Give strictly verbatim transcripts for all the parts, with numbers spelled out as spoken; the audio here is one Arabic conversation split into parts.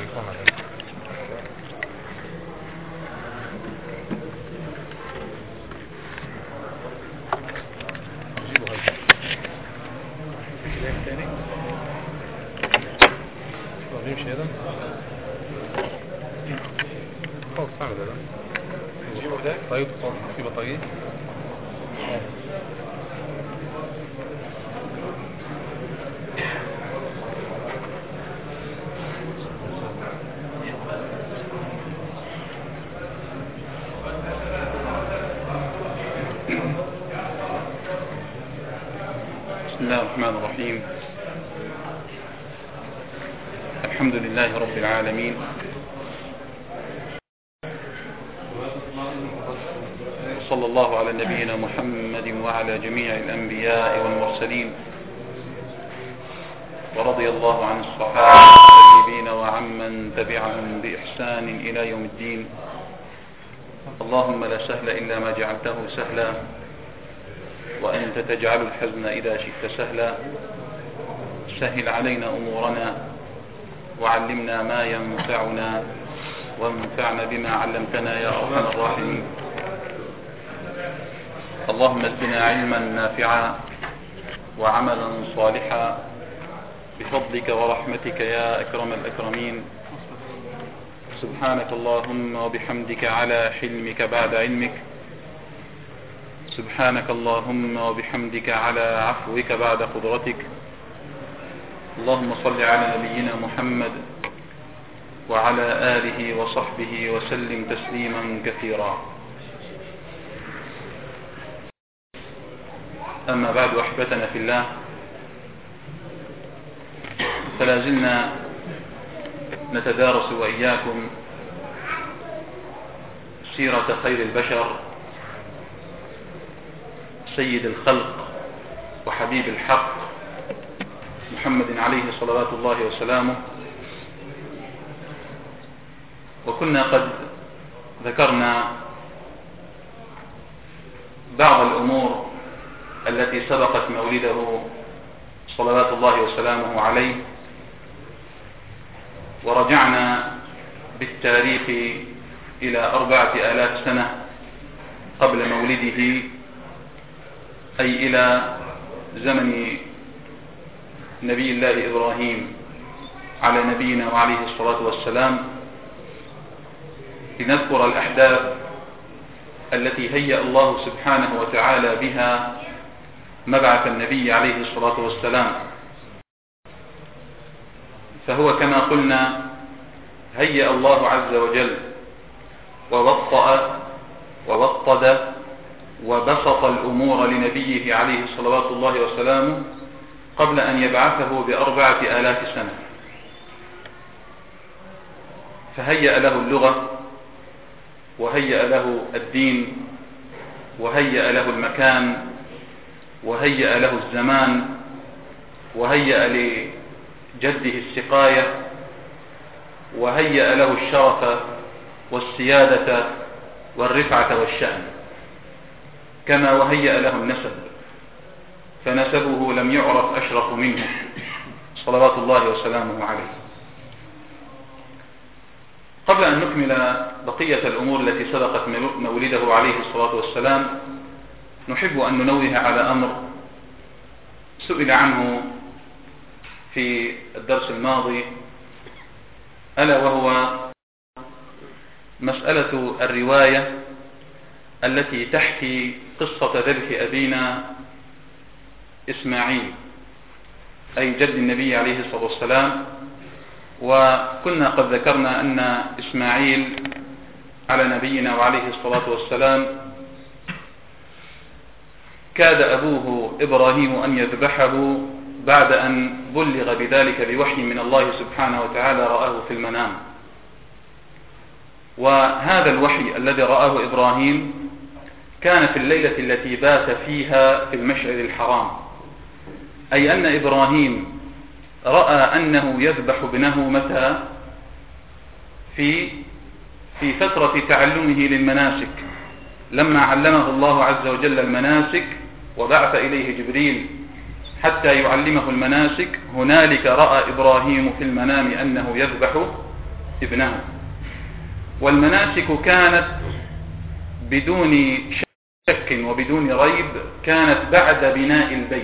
طيب في بطارية بسم الله الرحمن الرحيم. الحمد لله رب العالمين، صلى الله على نبينا محمد وعلى جميع الأنبياء والمرسلين، ورضي الله عن الصحابة الطيبين وعمن تبعهم بإحسان إلى يوم الدين. اللهم لا سهل إلا ما جعلته سهلا، وأنت تجعل الحزن إذا شئت سهلا. سهل علينا أمورنا وعلمنا ما ينفعنا وانفعنا بما علمتنا يا أرحم الراحمين. اللهم زدنا علما نافعا وعملا صالحا بفضلك ورحمتك يا أكرم الأكرمين. سبحانك اللهم وبحمدك على حلمك بعد علمك. سبحانك اللهم وبحمدك على عفوك بعد قدرتك. اللهم صل على نبينا محمد وعلى آله وصحبه وسلم تسليما كثيرا. أما بعد، أحبتنا في الله، فلا زلنا نتدارس وإياكم سيرة خير البشر، سيد الخلق وحبيب الحق محمد عليه صلوات الله وسلامه. وكنا قد ذكرنا بعض الأمور التي سبقت مولده صلوات الله وسلامه عليه، ورجعنا بالتاريخ إلى أربعة آلاف سنة قبل مولده، أي إلى زمن نبي الله إبراهيم على نبينا وعليه الصلاة والسلام، لنذكر الأحداث التي هيأ الله سبحانه وتعالى بها مبعث النبي عليه الصلاة والسلام. فهو كما قلنا هيأ الله عز وجل ووطأ ووطد وبسط الأمور لنبيه عليه الصلاة الله وسلامه قبل أن يبعثه بأربعة آلاف سنة. فهيأ له اللغة، وهيأ له الدين، وهيأ له المكان، وهيأ له الزمان، وهيأ لجده السقاية، وهيأ له الشرف والسيادة والرفعة والشأن، كما وهيأ له النسب، فنسبه لم يعرف أشرف منه صلوات الله وسلامه عليه. قبل أن نكمل بقية الأمور التي سبقت مولده عليه الصلاة والسلام، نحب أن ننوه على أمر سئل عنه في الدرس الماضي، ألا وهو مسألة الرواية التي تحكي قصة ذبح أبينا إسماعيل، أي جد النبي عليه الصلاة والسلام. وكنا قد ذكرنا أن إسماعيل على نبينا وعليه الصلاة والسلام كاد أبوه إبراهيم أن يذبحه بعد أن بلغ بذلك بوحي من الله سبحانه وتعالى رآه في المنام. وهذا الوحي الذي رآه إبراهيم كان في الليلة التي بات فيها في المشعر الحرام، أي أن إبراهيم رأى أنه يذبح ابنه متى؟ في في فترة تعلمه للمناسك، لما علمه الله عز وجل المناسك وبعث إليه جبريل حتى يعلمه المناسك، هنالك رأى إبراهيم في المنام أنه يذبح ابنه. والمناسك كانت بدون شك وبدون ريب كانت بعد بناء البيت،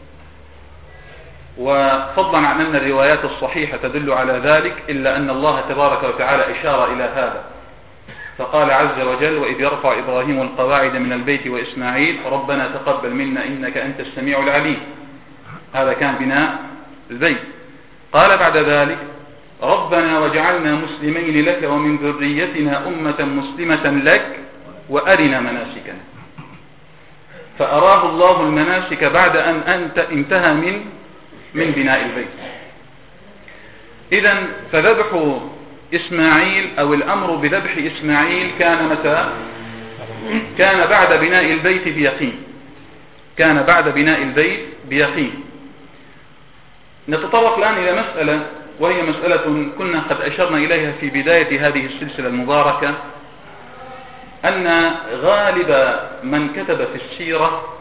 وفضلا عن أن الروايات الصحيحة تدل على ذلك، إلا أن الله تبارك وتعالى إشار إلى هذا فقال عز وجل: وإذ يرفع إبراهيم القواعد من البيت وإسماعيل ربنا تقبل منا إنك أنت السميع العليم. هذا كان بناء البيت. قال بعد ذلك: ربنا وجعلنا مسلمين لك ومن ذريتنا أمة مسلمة لك وأرنا مناسكنا. فأراه الله المناسك بعد أن أنت انتهى من من بناء البيت. إذن فذبح إسماعيل أو الأمر بذبح إسماعيل كان متى؟ كان بعد بناء البيت بيقين. كان بعد بناء البيت بيقين. نتطرق الآن إلى مسألة، وهي مسألة كنا قد أشرنا إليها في بداية هذه السلسلة المباركة، أن غالب من كتب في السيرة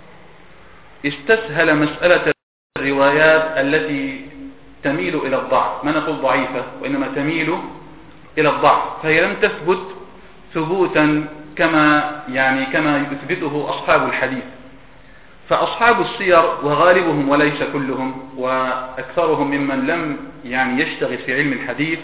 استسهل مسألة الروايات التي تميل إلى الضعف، ما نقول ضعيفة وإنما تميل إلى الضعف، فهي لم تثبت ثبوتا كما يعني كما يثبته أصحاب الحديث. فأصحاب السير وغالبهم وليس كلهم وأكثرهم ممن لم يعني يشتغل في علم الحديث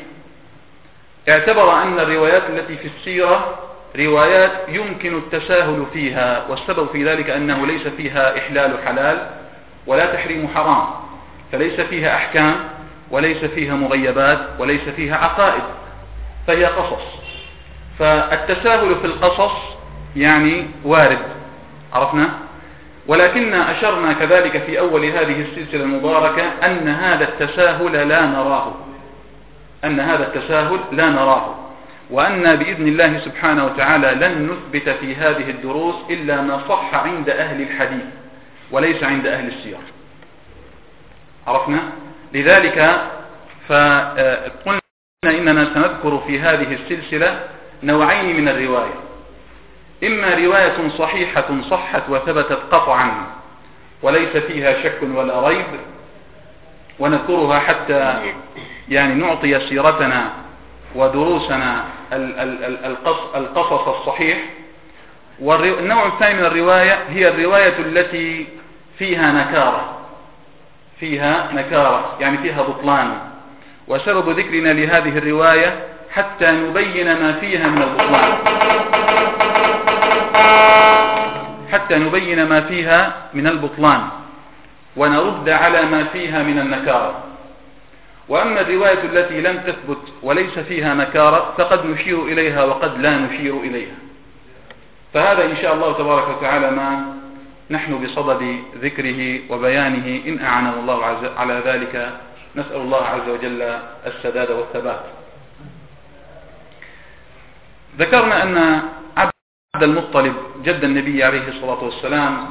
اعتبر أن الروايات التي في السيرة روايات يمكن التساهل فيها، والسبب في ذلك أنه ليس فيها إحلال حلال ولا تحريم حرام، فليس فيها أحكام وليس فيها مغيبات وليس فيها عقائد، فهي قصص. فالتساهل في القصص يعني وارد، عرفنا. ولكن أشرنا كذلك في أول هذه السلسلة المباركة أن هذا التساهل لا نراه أن هذا التساهل لا نراه وأن بإذن الله سبحانه وتعالى لن نثبت في هذه الدروس إلا ما صح عند أهل الحديث وليس عند أهل السير، عرفنا. لذلك فقلنا إننا سنذكر في هذه السلسلة نوعين من الرواية: إما رواية صحيحة صحت وثبتت قطعا وليس فيها شك ولا ريب، ونذكرها حتى يعني نعطي سيرتنا ودروسنا القصص الصحيح. والنوع الثاني من الرواية هي الرواية التي فيها نكارة فيها نكارة يعني فيها بطلان، وسبب ذكرنا لهذه الرواية حتى نبين ما فيها من البطلان حتى نبين ما فيها من البطلان ونرد على ما فيها من النكارة. وأما الرواية التي لم تثبت وليس فيها نكارة فقد نشير إليها وقد لا نشير إليها. فهذا إن شاء الله تبارك وتعالى ما نحن بصدد ذكره وبيانه إن أعاننا الله عز على ذلك. نسأل الله عز وجل السداد والثبات. ذكرنا أن عبد المطلب جد النبي عليه الصلاة والسلام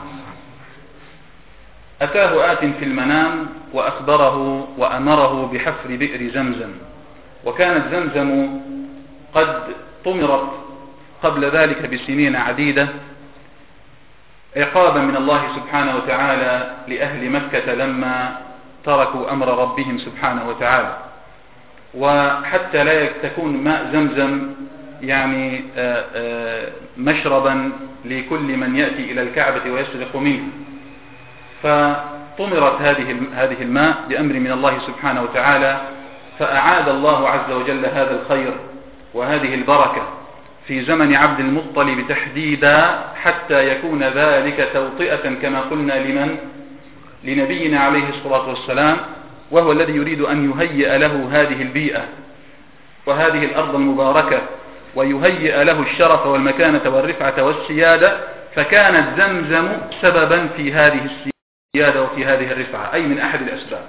أتاه آت في المنام وأخبره وأمره بحفر بئر زمزم، وكانت زمزم قد طمرت قبل ذلك بسنين عديدة عقابا من الله سبحانه وتعالى لأهل مكة لما تركوا أمر ربهم سبحانه وتعالى، وحتى لا تكون ماء زمزم يعني مشربا لكل من يأتي إلى الكعبة ويسرق منه. فطمرت هذه هذه الماء بأمر من الله سبحانه وتعالى، فأعاد الله عز وجل هذا الخير وهذه البركة في زمن عبد المطلب تحديدا، حتى يكون ذلك توطئة كما قلنا لمن لنبينا عليه الصلاة والسلام، وهو الذي يريد أن يهيئ له هذه البيئة وهذه الأرض المباركة ويهيئ له الشرف والمكانة والرفعة والسيادة. فكانت زمزم سببا في هذه السيادة وفي هذه الرفعة، أي من أحد الأسباب.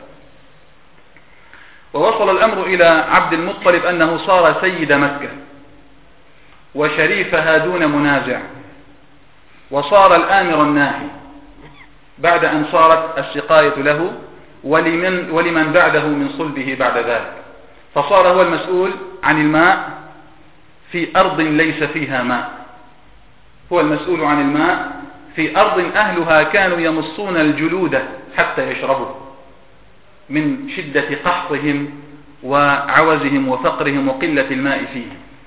ووصل الأمر إلى عبد المطلب أنه صار سيد مكة وشريفها دون منازع، وصار الآمر الناهي بعد أن صارت السقاية له ولمن, ولمن بعده من صلبه بعد ذلك. فصار هو المسؤول عن الماء في أرض ليس فيها ماء، هو المسؤول عن الماء في أرض أهلها كانوا يمصون الجلود حتى يشربوا من شدة قحطهم وعوزهم وفقرهم وقلة الماء فيه.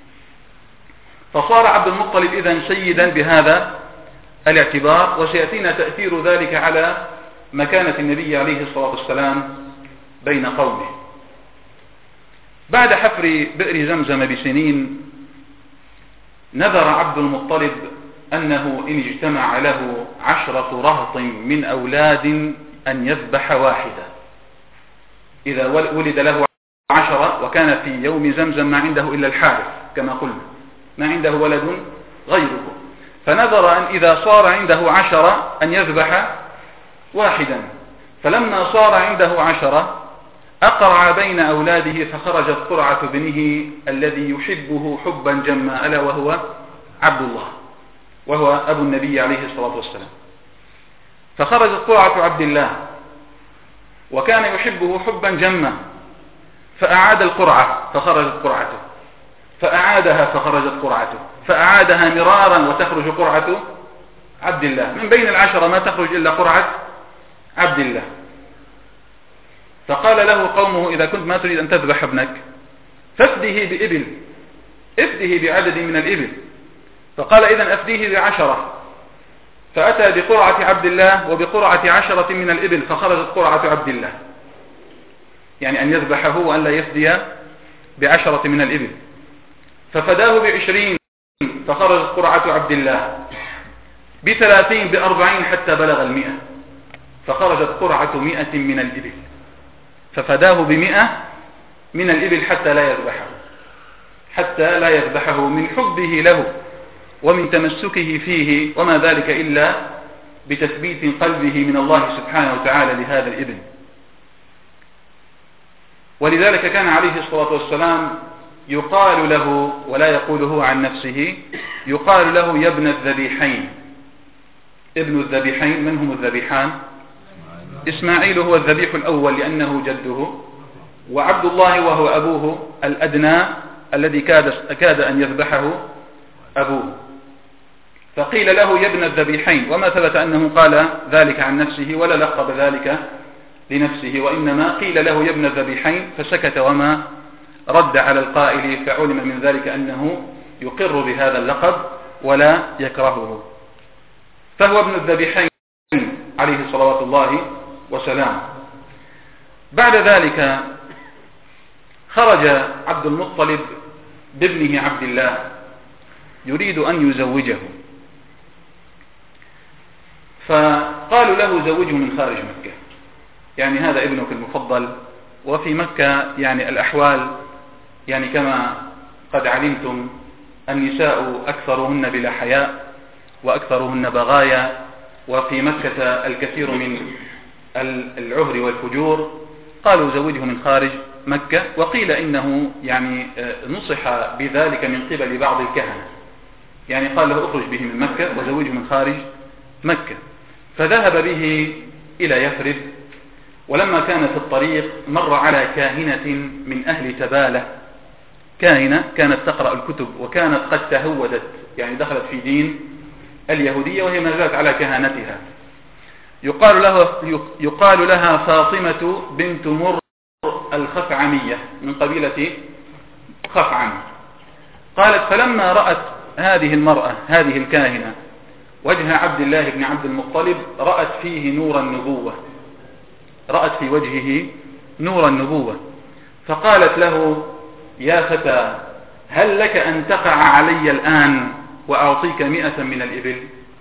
فصار عبد المطلب إذن سيدا بهذا الاعتبار، وسيأتينا تأثير ذلك على مكانة النبي عليه الصلاة والسلام بين قومه. بعد حفر بئر زمزم بسنين نذر عبد المطلب أنه إن اجتمع له عشرة رهط من أولاد أن يذبح واحدة. إذا ولد له عشرة، وكان في يوم زمزم ما عنده إلا الحارث كما قلنا، ما عنده ولد غيره، فنذر أن إذا صار عنده عشرة أن يذبح واحدا. فلما صار عنده عشرة أقرع بين أولاده، فخرجت قرعة ابنه الذي يحبه حبا جما، ألا وهو عبد الله، وهو أبو النبي عليه الصلاة والسلام. فخرجت قرعة عبد الله وكان يحبه حبا جما، فأعاد القرعة فخرجت قرعته، فأعادها فخرجت قرعته، فأعادها مرارا وتخرج قرعة عبد الله. من بين العشرة ما تخرج إلا قرعة عبد الله. فقال له قومه: إذا كنت ما تريد أن تذبح ابنك فافده بإبل، افده بعدد من الإبل. فقال: إذن أفديه بعشرة. فأتى بقرعة عبد الله وبقرعة عشرة من الإبل، فخرجت قرعة عبد الله، يعني أن يذبحه وأن لا يفدي بعشرة من الإبل. ففداه بعشرين، فخرجت قرعة عبد الله، بثلاثين، بأربعين، حتى بلغ المئة، فخرجت قرعة مئة من الإبل. ففداه بمئة من الإبل حتى لا يذبحه، حتى لا يذبحه من حبه له ومن تمسكه فيه، وما ذلك إلا بتثبيت قلبه من الله سبحانه وتعالى لهذا الابن. ولذلك كان عليه الصلاة والسلام يقال له، ولا يقول هو عن نفسه، يقال له: يا ابن الذبيحين. ابن الذبيحين، من هم الذبيحان؟ إسماعيل هو الذبيح الأول لأنه جده، وعبد الله وهو أبوه الأدنى الذي كاد, كاد أن يذبحه أبوه. فقيل له: يا ابن الذبيحين، وما ثبت أنه قال ذلك عن نفسه ولا لقب ذلك لنفسه، وإنما قيل له: يا ابن الذبيحين، فسكت وما رد على القائل، فعلم من ذلك أنه يقر بهذا اللقب ولا يكرهه. فهو ابن الذبيحين عليه صلوات الله وسلامه. بعد ذلك خرج عبد المطلب بابنه عبد الله يريد أن يزوجه، فقالوا له: زوجه من خارج مكة، يعني هذا ابنك المفضل. وفي مكة يعني الأحوال يعني كما قد علمتم، النساء أكثرهن بلا حياء وأكثرهن بغايا، وفي مكة الكثير من العهر والفجور. قالوا: زوجه من خارج مكة. وقيل إنه يعني نصح بذلك من قبل بعض الكهنة، يعني قال له: اخرج به من مكة وزوجه من خارج مكة. فذهب به إلى يثرب، ولما كان في الطريق مر على كاهنة من أهل تبالة، كاهنة كانت تقرأ الكتب وكانت قد تهودت، يعني دخلت في دين اليهودية وهي ما زالت على كهانتها. يقال, له يقال لها فاطمة بنت مر الخفعمية من قبيلة خفعم. قالت: فلما رأت هذه المرأة هذه الكاهنة وجه عبد الله بن عبد المطلب، رأت فيه نور النبوة، رأت في وجهه نور النبوة، فقالت له: يا فتى، هل لك أن تقع علي الآن وأعطيك مئة من الإبل؟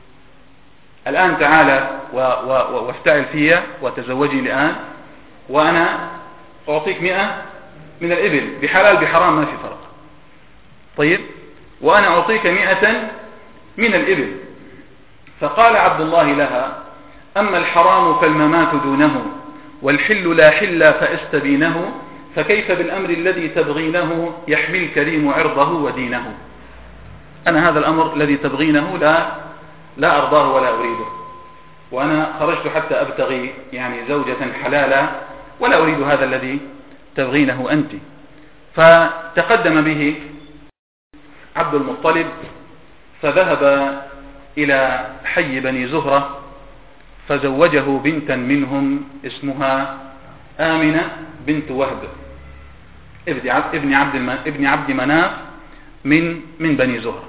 الآن تعالى وافتعل فيها وتزوجي الآن، وأنا أعطيك مئة من الإبل، بحلال بحرام ما في فرق. طيب، وأنا أعطيك مئة من الإبل. فقال عبد الله لها: أما الحرام فالممات دونه، والحل لا حل فاستبينه، فكيف بالأمر الذي تبغينه يحمي الكريم عرضه ودينه؟ أنا هذا الأمر الذي تبغينه لا لا أرضاه ولا أريده، وأنا خرجت حتى أبتغي يعني زوجة حلالا، ولا أريد هذا الذي تبغينه أنت. فتقدم به عبد المطلب، فذهب إلى حي بني زهرة، فزوجه بنتا منهم اسمها آمنة بنت وهب. ابن عبد ابن عبد مناف من من بني زهرة.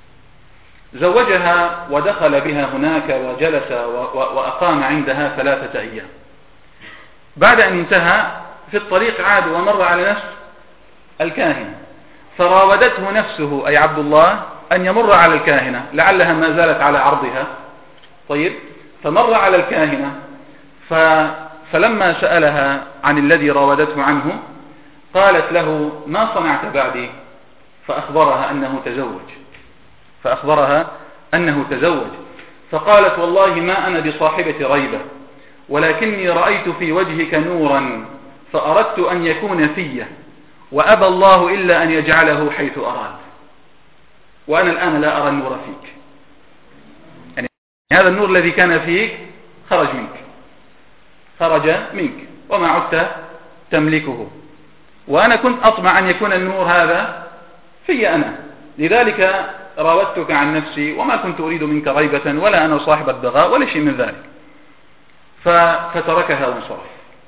زوجها ودخل بها هناك وجلس وأقام عندها ثلاثة أيام. بعد أن انتهى في الطريق عاد ومر على نفس الكاهنة، فراودته نفسه أي عبد الله أن يمر على الكاهنة لعلها ما زالت على عرضها. طيب، فمر على الكاهنة ف... فلما سألها عن الذي راودته عنه قالت له: ما صنعت بعدي؟ فأخبرها أنه تزوج فأخبرها أنه تزوج فقالت: والله ما أنا بصاحبة ريبة، ولكني رأيت في وجهك نورا فأردت أن يكون فيه، وأبى الله إلا أن يجعله حيث أراد، وأنا الآن لا أرى النور فيك. يعني هذا النور الذي كان فيك خرج منك خرج منك وما عدت تملكه، وأنا كنت أطمع أن يكون النور هذا في أنا، لذلك راودتك عن نفسي، وما كنت أريد منك ريبة ولا أنا صاحبة بغاء ولا شيء من ذلك. فتركها وانصرف.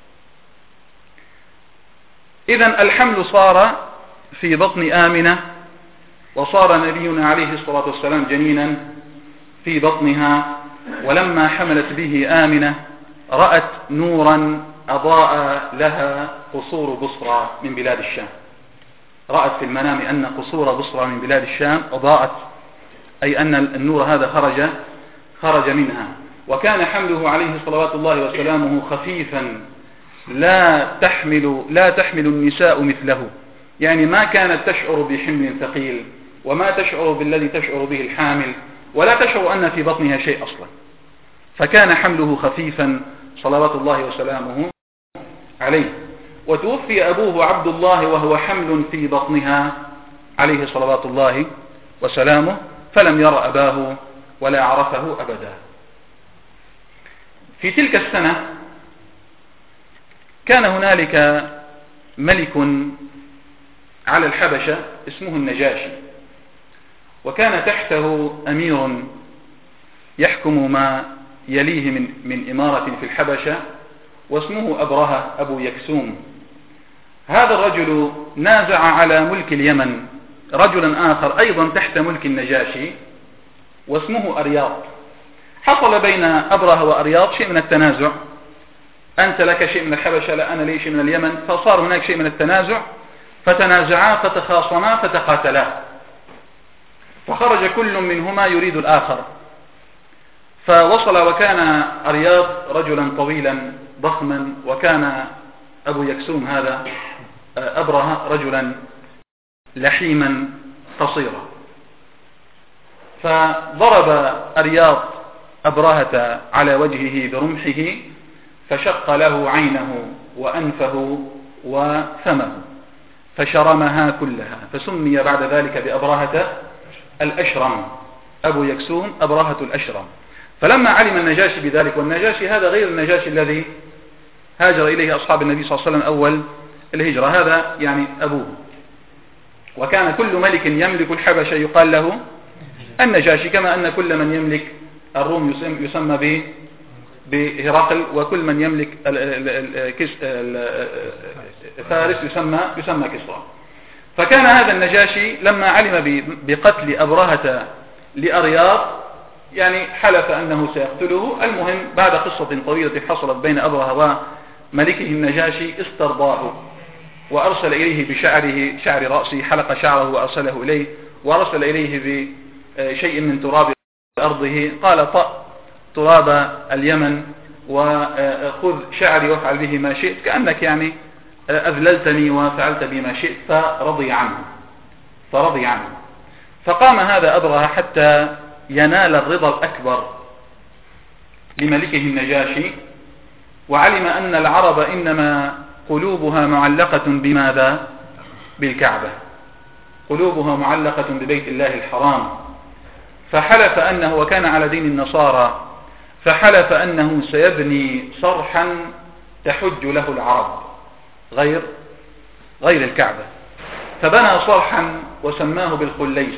إذن الحمل صار في بطن آمنة، وصار نبينا عليه الصلاة والسلام جنينا في بطنها. ولما حملت به آمنة رأت نورا أضاء لها قصور بصرى من بلاد الشام. رأت في المنام أن قصور بصرى من بلاد الشام أضاءت، أي أن النور هذا خرج خرج منها. وكان حمله عليه صلوات الله وسلامه خفيفا لا تحمل لا تحمل النساء مثله، يعني ما كانت تشعر بحمل ثقيل، وما تشعر بالذي تشعر به الحامل، ولا تشعر أن في بطنها شيء أصلا. فكان حمله خفيفا صلوات الله وسلامه عليه. وتوفي أبوه عبد الله وهو حمل في بطنها عليه صلوات الله وسلامه، فلم ير أباه ولا عرفه أبدا. في تلك السنة كان هنالك ملك على الحبشة اسمه النجاشي، وكان تحته أمير يحكم ما يليه من, من إمارة في الحبشة، واسمه أبرهة أبو يكسوم. هذا الرجل نازع على ملك اليمن رجلا آخر أيضا تحت ملك النجاشي واسمه أرياط. حصل بين أبرهة وأرياط شيء من التنازع، أنت لك شيء من الحبشة، لا أنا لي شيء من اليمن، فصار هناك شيء من التنازع، فتنازعا فتخاصما فتقاتلا، فخرج كل منهما يريد الآخر. فوصل، وكان أرياط رجلا طويلا ضخما، وكان أبو يكسوم هذا أبرهة رجلا لحيما قصيرا. فضرب أرياط أبرهة على وجهه برمحه فشق له عينه وأنفه وفمه فشرمها كلها، فسمي بعد ذلك بأبرهة الأشرم. أبو يكسوم أبرهة الأشرم. فلما علم النجاشي بذلك، والنجاشي هذا غير النجاشي الذي هاجر إليه أصحاب النبي صلى الله عليه وسلم أول الهجرة، هذا يعني أبوه، وكان كل ملك يملك الحبشة يقال له النجاشي، كما أن كل من يملك الروم يسمى به بهرقل، وكل من يملك فارس يسمى يسمى كسرى. فكان هذا النجاشي لما علم بقتل أبرهة لأرياط يعني حلف أنه سيقتله. المهم بعد قصة طويلة حصلت بين أبرهة وملكه النجاشي استرضاه، وأرسل إليه بشعره شعر رأسه، حلق شعره وأرسله إليه، وأرسل إليه بشيء من تراب أرضه، قال طأ تراب اليمن وخذ شعري وافعل به ما شئت، كأنك يعني أذللتني وفعلت بي ما شئت. فرضي عنه فرضي عنه فقام هذا أبرهة حتى ينال الرضا الأكبر لملكه النجاشي، وعلم أن العرب إنما قلوبها معلقة بماذا؟ بالكعبة، قلوبها معلقة ببيت الله الحرام. فحلف أنه، وكان على دين النصارى، فحلف أنه سيبني صرحا تحج له العرب غير غير الكعبة. فبنى صرحا وسماه بالقليس،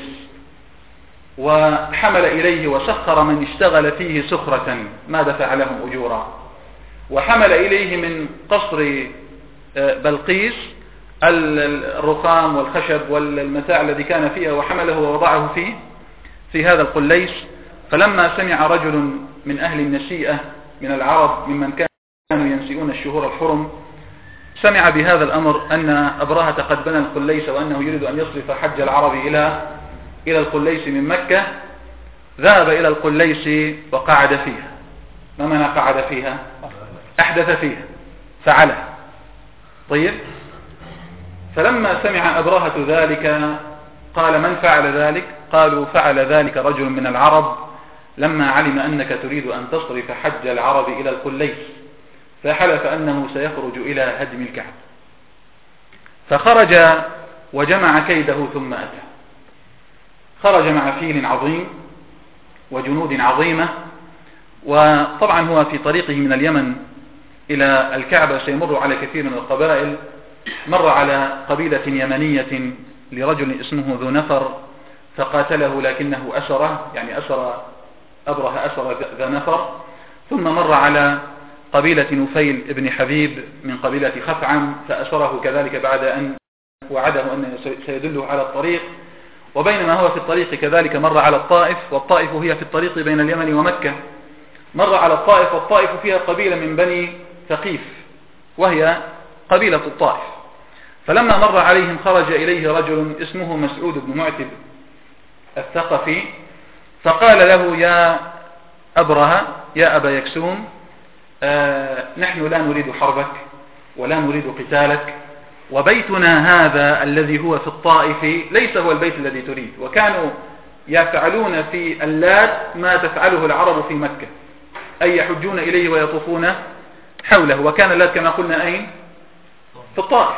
وحمل إليه وسخر من اشتغل فيه سخرة ما دفع لهم أجورا، وحمل إليه من قصر بلقيس الرخام والخشب والمتاع الذي كان فيها وحمله ووضعه فيه في هذا القليس. فلما سمع رجل من أهل النسيئة من العرب ممن كانوا ينسئون الشهور الحرم، سمع بهذا الأمر أن أبرهة قد بنى القليس وأنه يريد أن يصرف حج العرب إلى إلى القليس من مكة، ذهب إلى القليس وقعد فيها. ما معنى قعد فيها؟ أحدث فيها، فعله. طيب، فلما سمع أبرهة ذلك قال: من فعل ذلك؟ قالوا: فعل ذلك رجل من العرب لما علم أنك تريد أن تصرف حج العرب إلى القليس، فحلف أنه سيخرج إلى هدم الكعبة. فخرج وجمع كيده ثم أتى. خرج مع فيل عظيم وجنود عظيمة، وطبعا هو في طريقه من اليمن إلى الكعبة سيمر على كثير من القبائل. مر على قبيلة يمنية لرجل اسمه ذو نفر فقاتله لكنه أسره، يعني أسر أبره أسر ذا نفر. ثم مر على قبيلة نفيل ابن حبيب من قبيلة خثعم فأسره كذلك بعد أن وعده أن سيدله على الطريق. وبينما هو في الطريق كذلك مر على الطائف، والطائف هي في الطريق بين اليمن ومكة. مر على الطائف، والطائف فيها قبيلة من بني ثقيف وهي قبيلة الطائف. فلما مر عليهم خرج إليه رجل اسمه مسعود بن معتب الثقفي، فقال له: يا أبرهة، يا أبا يكسوم، آه نحن لا نريد حربك ولا نريد قتالك، وبيتنا هذا الذي هو في الطائف ليس هو البيت الذي تريد. وكانوا يفعلون في اللات ما تفعله العرب في مكة، أي يحجون إليه ويطوفون حوله. وكان اللات كما قلنا أين؟ في الطائف.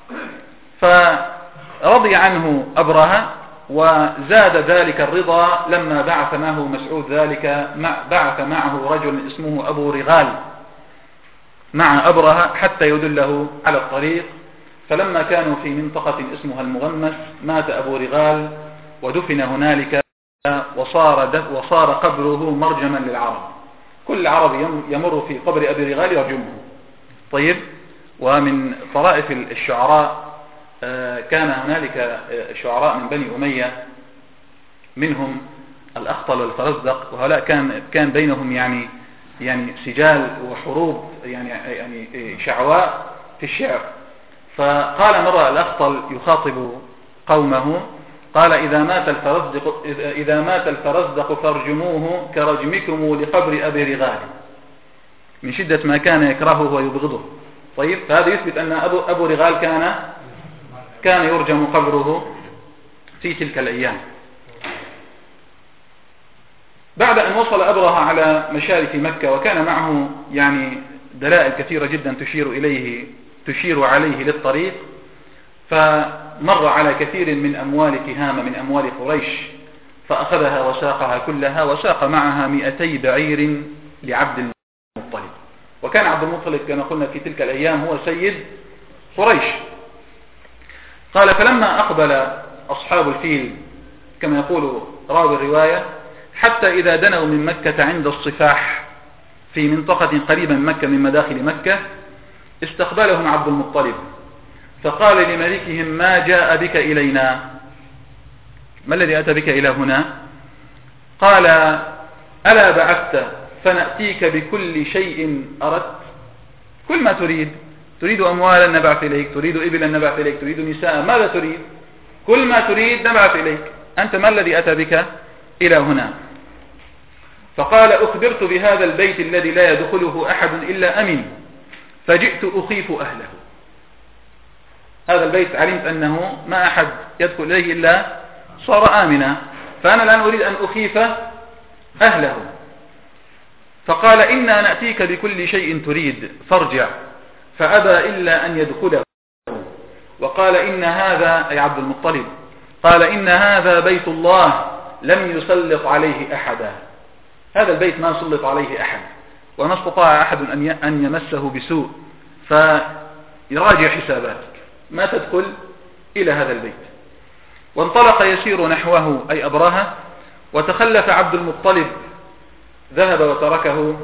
فرضي عنه أبرهة، وزاد ذلك الرضا لما بعث معه مسعود ذلك بعث معه رجل اسمه أبو رغال مع أبرهة حتى يدله على الطريق. فلما كانوا في منطقة اسمها المغمس مات أبو رغال ودفن هنالك، وصار, وصار قبره مرجما للعرب. كل عرب يمر في قبر أبي رغال يرجمه. طيب، ومن طرائف الشعراء كان هنالك شعراء من بني أمية منهم الأخطل والفرزدق، وهؤلاء كان كان بينهم يعني يعني سجال وحروب يعني يعني شعواء في الشعر. فقال مرة الأخطل يخاطب قومه، قال: إذا مات الفرزدق إذا مات الفرزدق فارجموه كرجمكم لقبر أبي رغال، من شدة ما كان يكرهه ويبغضه. طيب، فهذا يثبت أن أبو, أبو رغال كان كان يرجم قبره في تلك الأيام. بعد أن وصل أبرهة على مشارف مكة، وكان معه يعني دلائل كثيرة جدا تشير إليه تشير عليه للطريق، فمر على كثير من أموال تهامة من أموال قريش، فأخذها وساقها كلها، وساق معها مئتي بعير لعبد المطلب. وكان عبد المطلب كما قلنا في تلك الأيام هو سيد قريش. قال: فلما أقبل أصحاب الفيل كما يقول راوي الرواية حتى إذا دنوا من مكة عند الصفاح في منطقة قريبة من مكة من مداخل مكة، استقبلهم عبد المطلب فقال لملكهم: ما جاء بك إلينا؟ ما الذي أتى بك إلى هنا؟ قال: ألا بعثت فنأتيك بكل شيء أردت؟ كل ما تريد. تريد أموالا نبعث إليك، تريد إبلا نبعث إليك، تريد نساء، ماذا تريد؟ كل ما تريد نبعث إليك. أنت ما الذي أتى بك إلى هنا؟ فقال: أخبرت بهذا البيت الذي لا يدخله أحد إلا أمن، فجئت أخيف أهله. هذا البيت علمت أنه ما أحد يدخل إليه إلا صار آمنا، فأنا الآن أريد أن أخيف أهله. فقال: إنا نأتيك بكل شيء تريد فارجع، فأبى إلا أن يدخله. وقال: إن هذا، أي عبد المطلب، قال: إن هذا بيت الله لم يسلط عليه أحدا. هذا البيت ما سلط عليه أحد، وما استطاع أحد أن يمسه بسوء، فيراجع حساباتك، ما تدخل إلى هذا البيت. وانطلق يسير نحوه أي أبرهة، وتخلف عبد المطلب ذهب وتركه،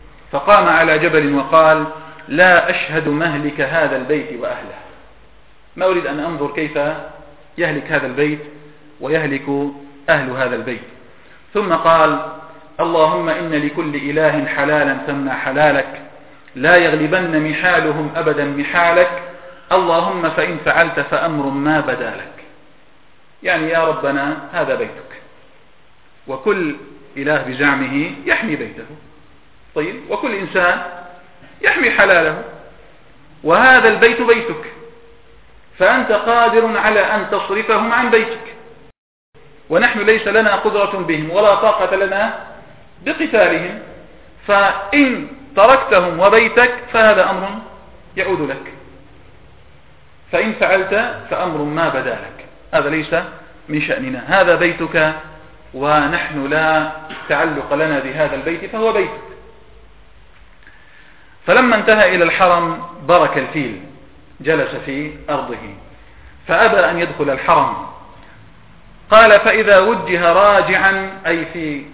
فقام على جبل وقال: لا أشهد مهلك هذا البيت وأهله. ما أريد أن أنظر كيف يهلك هذا البيت ويهلك أهل هذا البيت. ثم قال: اللهم إن لكل إله حلالا تمنع حلالك، لا يغلبن محالهم أبدا محالك، اللهم فإن فعلت فأمر ما بدا لك. يعني يا ربنا هذا بيتك، وكل إله بزعمه يحمي بيته، طيب، وكل إنسان يحمي حلاله، وهذا البيت بيتك، فأنت قادر على أن تصرفهم عن بيتك، ونحن ليس لنا قدرة بهم ولا طاقة لنا بقتالهم، فإن تركتهم وبيتك فهذا أمر يعود لك، فإن فعلت فأمر ما بدا لك، هذا ليس من شأننا، هذا بيتك ونحن لا تعلق لنا بهذا البيت فهو بيتك. فلما انتهى إلى الحرم برك الفيل، جلس في أرضه فأبى أن يدخل الحرم. قال: فإذا وجه راجعا، أي في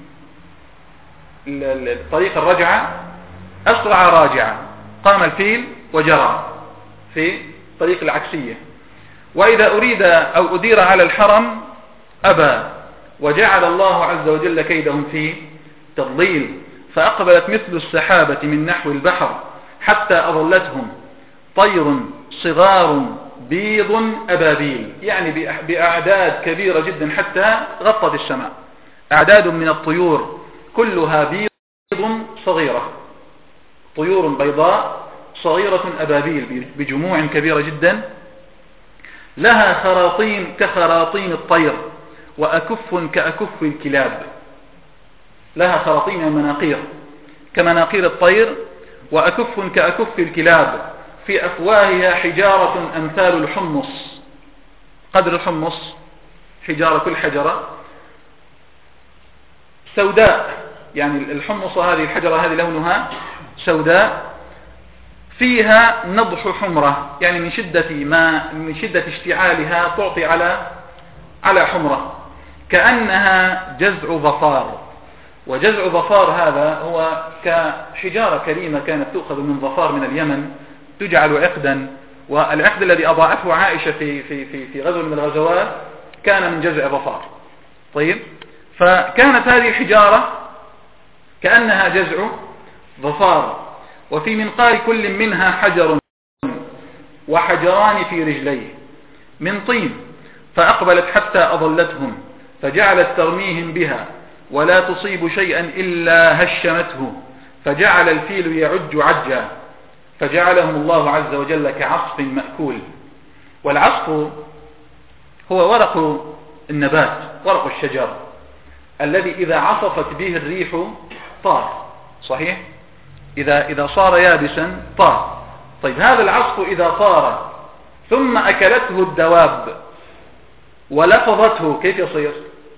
طريق الرجعة، أسرع راجعا، قام الفيل وجرى في طريق العكسية. وإذا أريد أو أدير على الحرم أبى، وجعل الله عز وجل كيدهم في تضليل، فأقبلت مثل السحابة من نحو البحر حتى أظلتهم طير صغار بيض أبابيل، يعني بأعداد كبيرة جدا حتى غطت السماء، أعداد من الطيور كلها بيض صغيرة، طيور بيضاء صغيرة أبابيل بجموع كبيرة جدا، لها خراطيم كخراطيم الطير وأكف كأكف الكلاب، لها خراطيم ومناقير كمناقير الطير، وأكف كأكف الكلاب، في أفواهها حجارة أمثال الحمص، قدر الحمص، حجارة كل حجرة سوداء، يعني الحمص هذه الحجرة هذه لونها سوداء، فيها نضح حمرة، يعني من شدة ما من شدة اشتعالها تعطي على على حمرة كأنها جزع ظفار. وجزع ظفار هذا هو كحجارة كريمة كانت تؤخذ من ظفار من اليمن، تجعل عقدا، والعقد الذي أضاعته عائشة في في في في غزو من الغزوات كان من جزع ظفار. طيب، فكانت هذه الحجارة كأنها جزع ظفار، وفي منقار كل منها حجر وحجران في رجليه من طين، فأقبلت حتى أضلتهم، فجعلت ترميهم بها ولا تصيب شيئا إلا هشمته، فجعل الفيل يعج عجا، فجعلهم الله عز وجل كعصف مأكول. والعصف هو ورق النبات، ورق الشجر الذي إذا عصفت به الريح طار، صحيح؟ إذا, إذا صار يابسا طار. طيب، هذا العصف إذا طار ثم أكلته الدواب ولفظته كيف يصير؟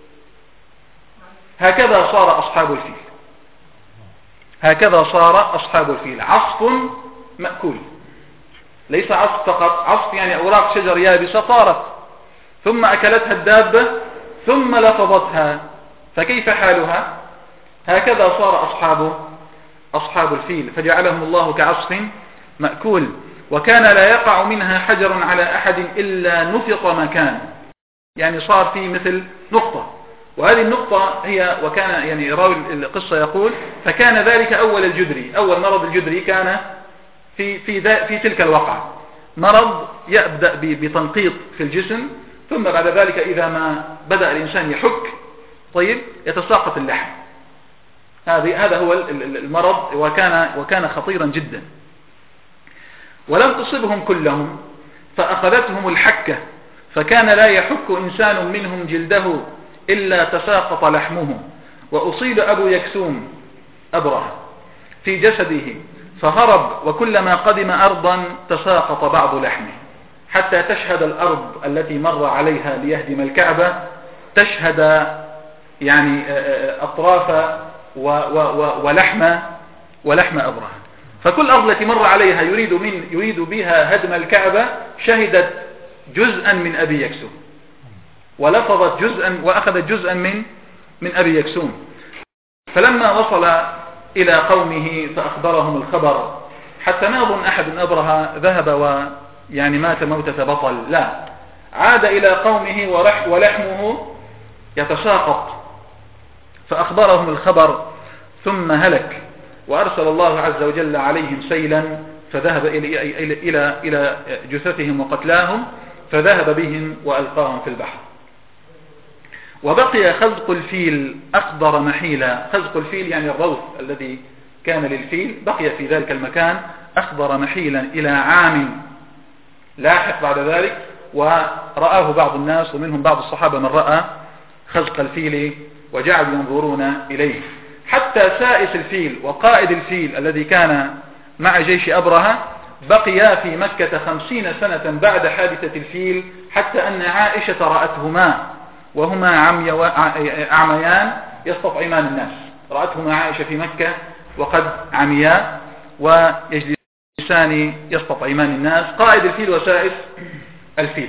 هكذا صار أصحاب الفيل، هكذا صار أصحاب الفيل، عصف مأكول، ليس عصف فقط، عصف يعني أوراق شجر يابسة طارت ثم أكلتها الدابة ثم لفظتها، فكيف حالها؟ هكذا صار أصحاب أصحاب الفيل، فجعلهم الله كعصف مأكول. وكان لا يقع منها حجر على أحد إلا نفط مكان، يعني صار في مثل نقطة، وهذه النقطة هي، وكان يعني راوي القصة يقول: فكان ذلك أول الجدري، أول مرض الجدري كان في في في تلك الوقعة، مرض يبدأ بتنقيط في الجسم، ثم بعد ذلك إذا ما بدأ الإنسان يحك، طيب، يتساقط اللحم. هذه هذا هو المرض، وكان وكان خطيرا جدا. ولم تصبهم كلهم، فأخذتهم الحكة، فكان لا يحك إنسان منهم جلده إلا تساقط لحمه. وأصيب أبو يكسوم أبرهة في جسده فهرب، وكلما قدم أرضا تساقط بعض لحمه، حتى تشهد الأرض التي مر عليها ليهدم الكعبة، تشهد يعني أطراف ولحم ولحم أبرهة. فكل أرض التي مر عليها يريد من يريد بها هدم الكعبة شهدت جزءا من أبي يكسوم، ولفظت جزءا وأخذت جزءا من من أبي يكسوم. فلما وصل إلى قومه فأخبرهم الخبر، حتى ما أظن أحد من أبرهة ذهب يعني مات موتة بطل، لا، عاد إلى قومه ولحمه يتساقط، فأخبرهم الخبر ثم هلك، وأرسل الله عز وجل عليهم سيلا فذهب إلى, إلى, إلى, إلى جثتهم وقتلاهم، فذهب بهم وألقاهم في البحر. وبقي خزق الفيل أخضر محيلا. خزق الفيل يعني الروث الذي كان للفيل، بقي في ذلك المكان أخضر محيلا إلى عام لاحق بعد ذلك، ورآه بعض الناس ومنهم بعض الصحابة من رأى خزق الفيل وجعلوا ينظرون إليه، حتى سائس الفيل وقائد الفيل الذي كان مع جيش أبرهة بقيا في مكة خمسين سنة بعد حادثة الفيل، حتى أن عائشة رأتهما وهما عميان يستطعمان الناس. رأتهما عائشة في مكة وقد عميا ويجلسان يستطعمان الناس، قائد الفيل وسائس الفيل.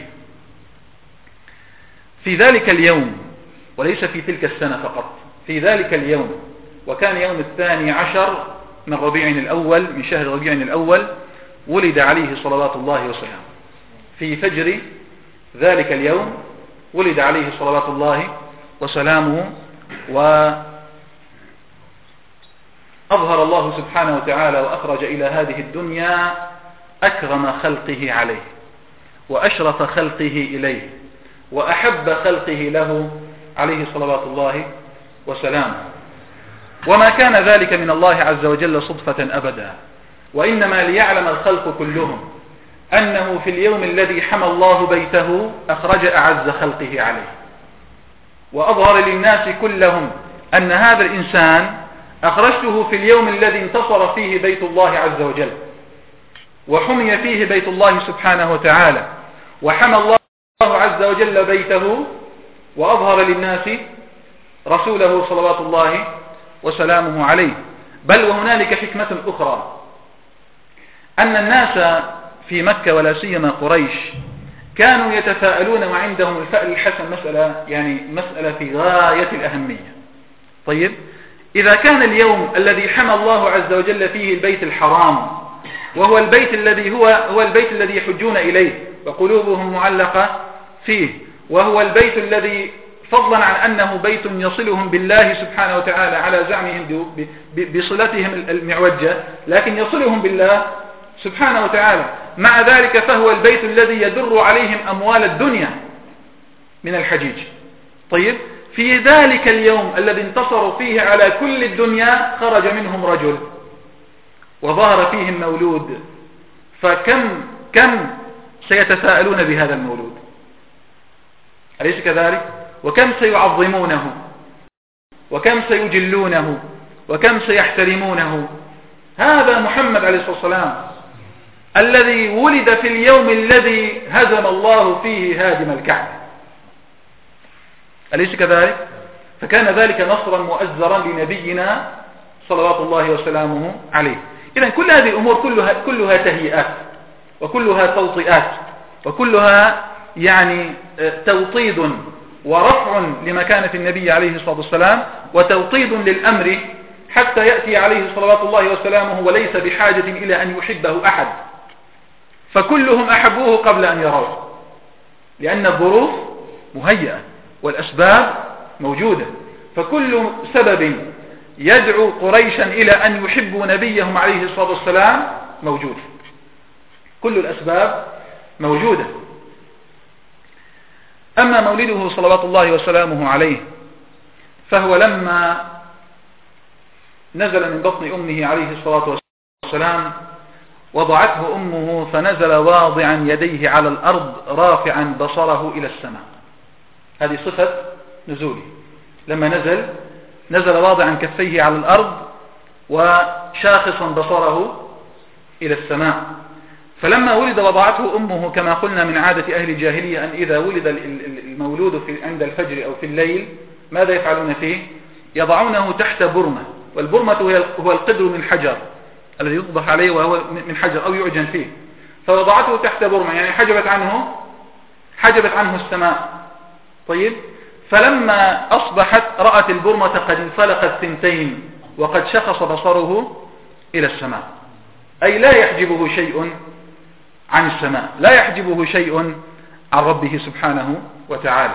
في ذلك اليوم، وليس في تلك السنة فقط، في ذلك اليوم، وكان يوم الثاني عشر من ربيع الأول، من شهر ربيع الأول، ولد عليه صلوات الله وسلامه. في فجر ذلك اليوم ولد عليه صلوات الله وسلامه، وأظهر الله سبحانه وتعالى وأخرج إلى هذه الدنيا أكرم خلقه عليه، وأشرف خلقه إليه، وأحب خلقه له عليه صلوات الله وسلامه. وما كان ذلك من الله عز وجل صدفة أبدا، وإنما ليعلم الخلق كلهم أنه في اليوم الذي حمى الله بيته أخرج أعز خلقه عليه، وأظهر للناس كلهم أن هذا الإنسان أخرجته في اليوم الذي انتصر فيه بيت الله عز وجل، وحمي فيه بيت الله سبحانه وتعالى، وحمى الله عز وجل بيته، وأظهر للناس رسوله صلوات الله وسلامه عليه. بل وهنالك حكمة أخرى، أن الناس في مكة ولا سيما قريش كانوا يتفاءلون وعندهم الفأل الحسن، مسألة يعني مسألة في غاية الأهمية. طيب، إذا كان اليوم الذي حمى الله عز وجل فيه البيت الحرام، وهو البيت الذي هو هو البيت الذي يحجون إليه وقلوبهم معلقة فيه، وهو البيت الذي فضلا عن أنه بيت يصلهم بالله سبحانه وتعالى على زعمهم بصلتهم المعوجة، لكن يصلهم بالله سبحانه وتعالى، مع ذلك فهو البيت الذي يدر عليهم أموال الدنيا من الحجيج. طيب، في ذلك اليوم الذي انتصروا فيه على كل الدنيا خرج منهم رجل وظهر فيهم مولود، فكم كم سيتساءلون بهذا المولود، أليس كذلك؟ وكم سيعظمونه، وكم سيجلونه، وكم سيحترمونه. هذا محمد عليه الصلاة والسلام الذي ولد في اليوم الذي هزم الله فيه هادم الكعبة، أليس كذلك؟ فكان ذلك نصرا مؤزرا لنبينا صلوات الله وسلامه عليه. إذن كل هذه الأمور كلها, كلها تهيئات، وكلها توطئات، وكلها يعني توطيد ورفع لمكانة النبي عليه الصلاة والسلام، وتوطيد للأمر حتى يأتي عليه صلوات الله وسلامه وليس بحاجة إلى أن يحبه أحد، فكلهم أحبوه قبل أن يروه، لأن الظروف مهيئة والأسباب موجودة، فكل سبب يدعو قريشا إلى أن يحبوا نبيهم عليه الصلاة والسلام موجود، كل الأسباب موجودة. أما مولده صلوات الله وسلامه عليه فهو لما نزل من بطن أمه عليه الصلاة والسلام وضعته أمه، فنزل واضعا يديه على الأرض رافعا بصره إلى السماء. هذه صفة نزوله، لما نزل نزل واضعا كفيه على الأرض وشاخصا بصره إلى السماء. فلما ولد وضعته أمه كما قلنا من عادة أهل الجاهلية أن إذا ولد المولود في عند الفجر أو في الليل ماذا يفعلون فيه؟ يضعونه تحت برمة، والبرمة هو القدر من حجر الذي يطبخ عليه وهو من حجر أو يعجن فيه، فوضعته تحت برمة يعني حجبت عنه حجبت عنه السماء. طيب، فلما أصبحت رأت البرمة قد انفلقت ثنتين وقد شخص بصره إلى السماء، أي لا يحجبه شيء عن السماء، لا يحجبه شيء عن ربه سبحانه وتعالى.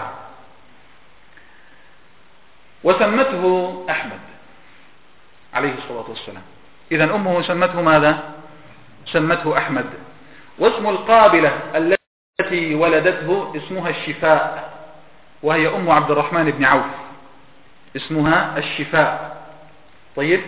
وسمته أحمد عليه الصلاة والسلام. إذن أمه سمته ماذا؟ سمته أحمد. واسم القابلة التي ولدته اسمها الشفاء، وهي أم عبد الرحمن بن عوف، اسمها الشفاء. طيب،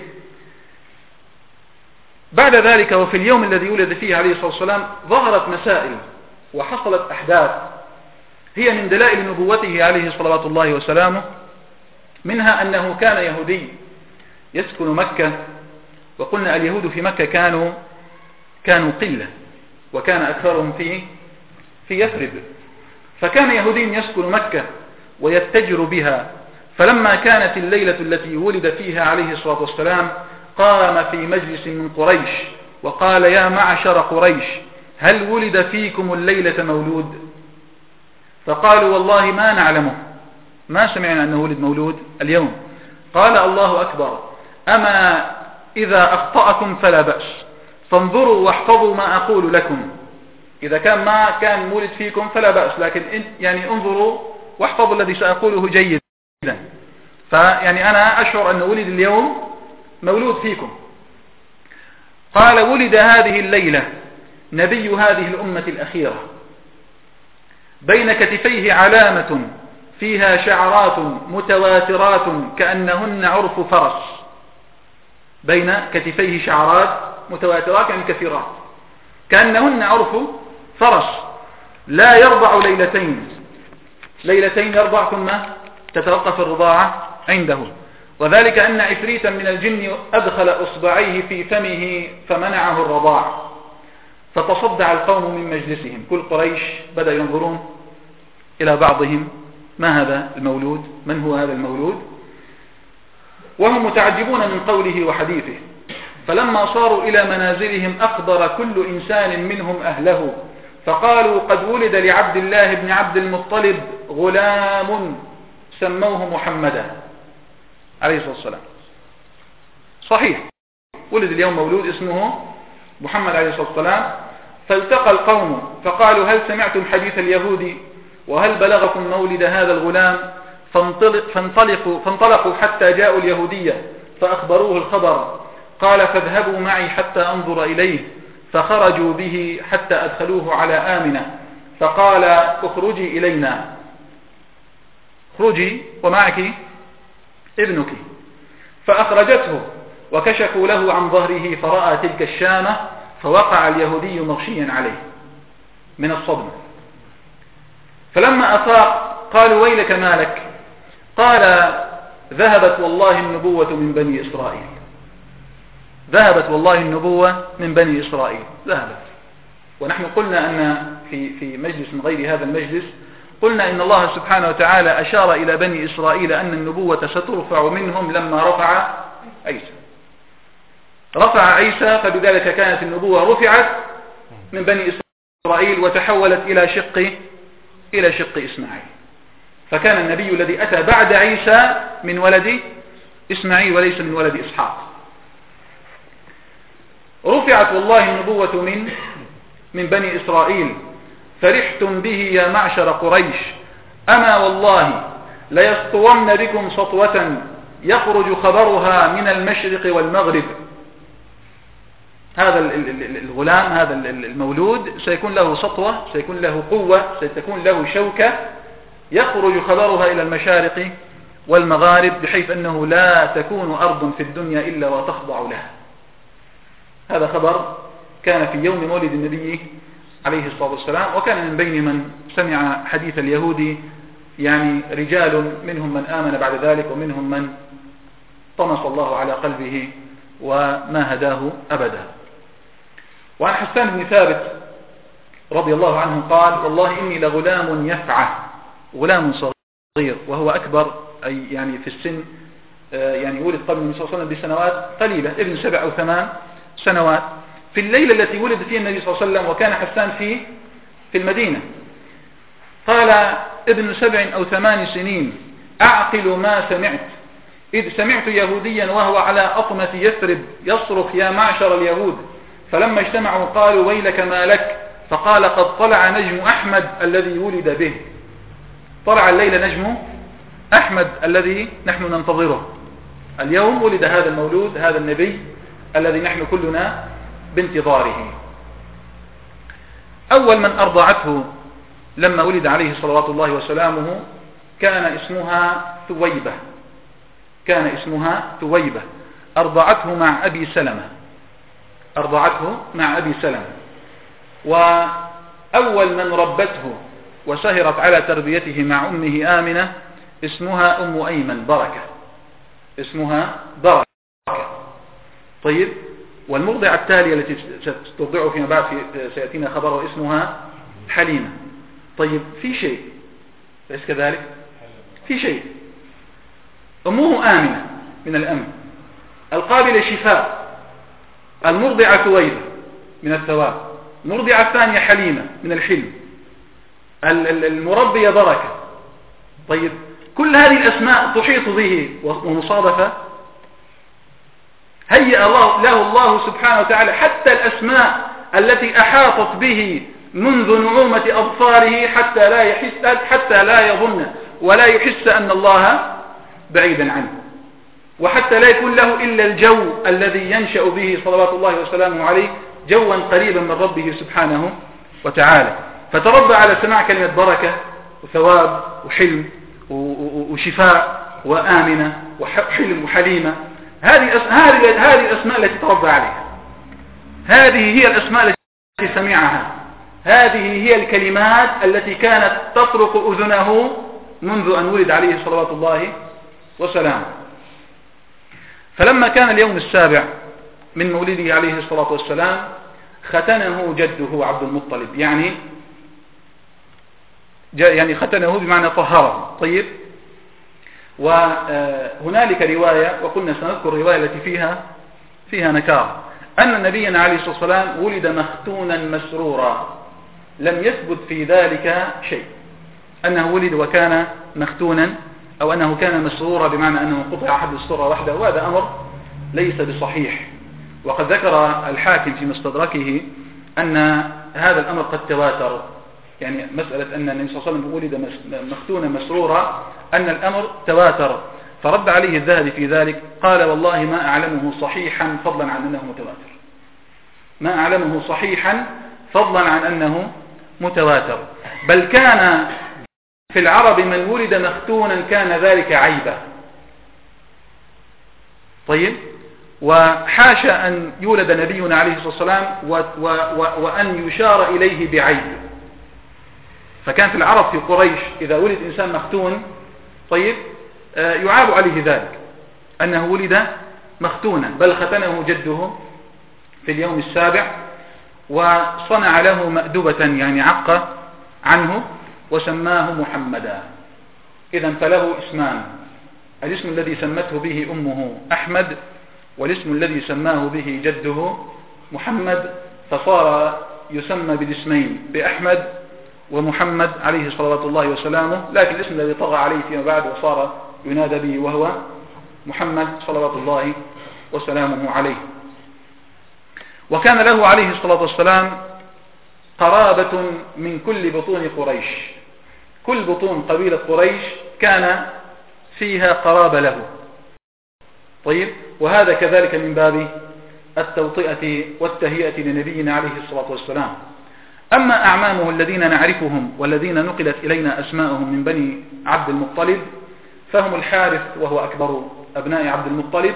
بعد ذلك وفي اليوم الذي ولد فيه عليه الصلاة والسلام ظهرت مسائل وحصلت أحداث هي من دلائل نبوته عليه صلوات الله وسلامه. منها أنه كان يهودي يسكن مكة، وقلنا اليهود في مكة كانوا كانوا قلة، وكان أكثرهم فيه في يثرب، فكان يهودي يسكن مكة ويتجر بها. فلما كانت الليلة التي ولد فيها عليه الصلاة والسلام قام في مجلس من قريش وقال: يا معشر قريش، هل ولد فيكم الليلة مولود؟ فقالوا: والله ما نعلمه، ما سمعنا أنه ولد مولود اليوم. قال: الله أكبر، أما إذا أخطأكم فلا بأس، فانظروا واحفظوا ما أقول لكم. إذا كان ما كان مولد فيكم فلا بأس، لكن يعني انظروا واحفظوا الذي سأقوله جيدا. فيعني أنا أشعر أن ولد اليوم مولود فيكم. قال: ولد هذه الليلة نبي هذه الأمة الأخيرة، بين كتفيه علامة فيها شعرات متواترات كأنهن عرف فرس. بين كتفيه شعرات متواترات يعني كثيرات كأنهن عرف فرس، لا يرضع ليلتين ليلتين يرضع ثم تتوقف الرضاعة عنده. وذلك أن عفريتا من الجن أدخل أصبعيه في فمه فمنعه الرضاع، فتصدع القوم من مجلسهم. كل قريش بدأ ينظرون إلى بعضهم: ما هذا المولود؟ من هو هذا المولود؟ وهم متعجبون من قوله وحديثه. فلما صاروا إلى منازلهم أخبر كل إنسان منهم أهله، فقالوا: قد ولد لعبد الله بن عبد المطلب غلام سموه محمدا عليه الصلاة والسلام. صحيح، ولد اليوم مولود اسمه محمد عليه الصلاة والسلام. فالتقى القوم فقالوا: هل سمعتم حديث اليهود؟ وهل بلغكم مولد هذا الغلام؟ فانطلقوا, فانطلقوا حتى جاءوا اليهودية فأخبروه الخبر. قال: فاذهبوا معي حتى أنظر إليه. فخرجوا به حتى أدخلوه على آمنة، فقال: اخرجي إلينا، اخرجي ومعك ابنك. فأخرجته وكشفوا له عن ظهره فرأى تلك الشامة، فوقع اليهودي مغشيا عليه من الصدمة. فلما أفاق قالوا: ويلك ما لك؟ قال: ذهبت والله النبوة من بني إسرائيل. ذهبت والله النبوة من بني إسرائيل، ذهبت. ونحن قلنا أن في في مجلس من غير هذا المجلس قلنا إن الله سبحانه وتعالى أشار إلى بني إسرائيل أن النبوة سترفع منهم لما رفع عيسى. رفع عيسى، فبذلك كانت النبوة رفعت من بني إسرائيل وتحولت إلى شق إلى شق إسماعيل. فكان النبي الذي أتى بعد عيسى من ولد إسماعيل وليس من ولد إسحاق. رفعت والله النبوة من من بني إسرائيل. فرحتم به يا معشر قريش، أما والله ليسطون بكم سطوة يخرج خبرها من المشرق والمغرب. هذا الغلام، هذا المولود سيكون له سطوة، سيكون له قوة، ستكون له شوكة يخرج خبرها إلى المشارق والمغارب، بحيث أنه لا تكون أرض في الدنيا إلا وتخضع لها. هذا خبر كان في يوم مولد النبي عليه الصلاة والسلام. وكان من بين من سمع حديث اليهود يعني رجال منهم من آمن بعد ذلك، ومنهم من طمس الله على قلبه وما هداه أبدا. وعن حسان بن ثابت رضي الله عنه قال: والله إني لغلام يفعى، غلام صغير وهو أكبر أي يعني في السن، يعني ولد قبل النبي صلى الله عليه وسلم بسنوات قليلة، ابن سبع أو ثمان سنوات. في الليلة التي ولد فيها النبي صلى الله عليه وسلم وكان حسان في في المدينة، قال: ابن سبع أو ثمان سنين أعقل ما سمعت، إذ سمعت يهوديا وهو على أطمة يثرب يصرخ: يا معشر اليهود. فلما اجتمعوا قالوا: ويلك ما لك؟ فقال قد طلع نجم أحمد الذي ولد به. طلع الليل نجم أحمد الذي نحن ننتظره. اليوم ولد هذا المولود، هذا النبي الذي نحن كلنا بانتظاره. أول من أرضعته لما ولد عليه صلوات الله وسلامه كان اسمها ثويبة. كان اسمها ثويبة أرضعته مع أبي سلمة. أرضعته مع أبي سلمة. وأول من ربته وسهرت على تربيته مع أمه آمنة اسمها أم أيمن بركة. اسمها بركة. طيب، والمرضعة التالية التي سترضعه فيما بعد سيأتينا خبره اسمها حليمة. طيب، في شيء ليس كذلك؟ في شيء. أمه آمنة من الأمن، القابلة شفاء، المرضعة ثويبة من الثواب، المرضعة الثانية حليمة من الحلم، المربية بركة. طيب، كل هذه الأسماء تحيط به ومصادفة هيأ الله له الله سبحانه وتعالى حتى الأسماء التي أحاطت به منذ نعومة أظفاره حتى لا يحس حتى لا يظن ولا يحس أن الله بعيدا عنه، وحتى لا يكون له إلا الجو الذي ينشأ به صلوات الله وسلامه عليه، جوا قريبا من ربه سبحانه وتعالى. فتربى على سماع كلمة بركة وثواب وحلم وشفاء وآمنة وحلم وحليمة. هذه هذه الأسماء التي تربى عليها، هذه هي الأسماء التي سمعها، هذه هي الكلمات التي كانت تطرق أذنه منذ أن ولد عليه صلوات الله وسلامه. فلما كان اليوم السابع من مولده عليه الصلاة والسلام ختنه جده عبد المطلب، يعني يعني ختنه بمعنى طهره. طيب، وهنالك رواية، وقلنا سنذكر الرواية التي فيها فيها نكار، أن نبينا عليه الصلاة والسلام ولد مختونا مسرورا. لم يثبت في ذلك شيء أنه ولد وكان مختونا أو أنه كان مسرورا بمعنى أنه قطع أحد السرة وحده، وهذا أمر ليس بصحيح. وقد ذكر الحاكم في مستدركه أن هذا الأمر قد تواتر، يعني مسألة أن النبي صلى الله عليه وسلم ولد مختونا مسرورا أن الأمر تواتر. فرد عليه الذهبي في ذلك، قال والله ما أعلمه صحيحا فضلا عن أنه متواتر. ما أعلمه صحيحا فضلا عن أنه متواتر، بل كان في العرب من ولد مختونا كان ذلك عيبا. طيب، وحاشا أن يولد نبينا عليه الصلاة والسلام و و و وأن يشار إليه بعيب. فكان في العرب في قريش إذا ولد إنسان مختون، طيب، يعاب عليه ذلك أنه ولد مختونا، بل ختنه جده في اليوم السابع وصنع له مأدبة، يعني عق عنه، وسماه محمدا. إذن فله اسمان، الاسم الذي سمته به أمه أحمد، والاسم الذي سماه به جده محمد، فصار يسمى بالاسمين بأحمد ومحمد عليه صلوات الله وسلامه، لكن الاسم الذي طغى عليه فيما بعد وصار ينادى به وهو محمد صلوات الله وسلامه عليه. وكان له عليه الصلاة والسلام قرابة من كل بطون قريش، كل بطون قبيلة قريش كان فيها قرابة له. طيب، وهذا كذلك من باب التوطئة والتهيئة لنبينا عليه الصلاة والسلام. أما أعمامه الذين نعرفهم والذين نقلت إلينا أسماءهم من بني عبد المطلب فهم الحارث وهو أكبر أبناء عبد المطلب،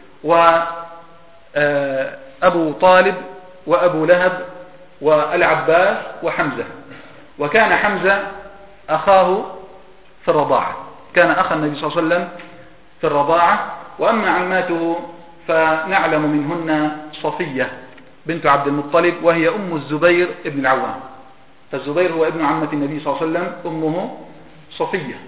وأبو طالب وأبو لهب والعباس وحمزة. وكان حمزة أخاه في الرضاعة، كان أخا النبي صلى الله عليه وسلم في الرضاعة. وأما عماته فنعلم منهن صفية بنت عبد المطلب، وهي أم الزبير ابن العوام. فالزبير هو ابن عمة النبي صلى الله عليه وسلم، أمه صفية.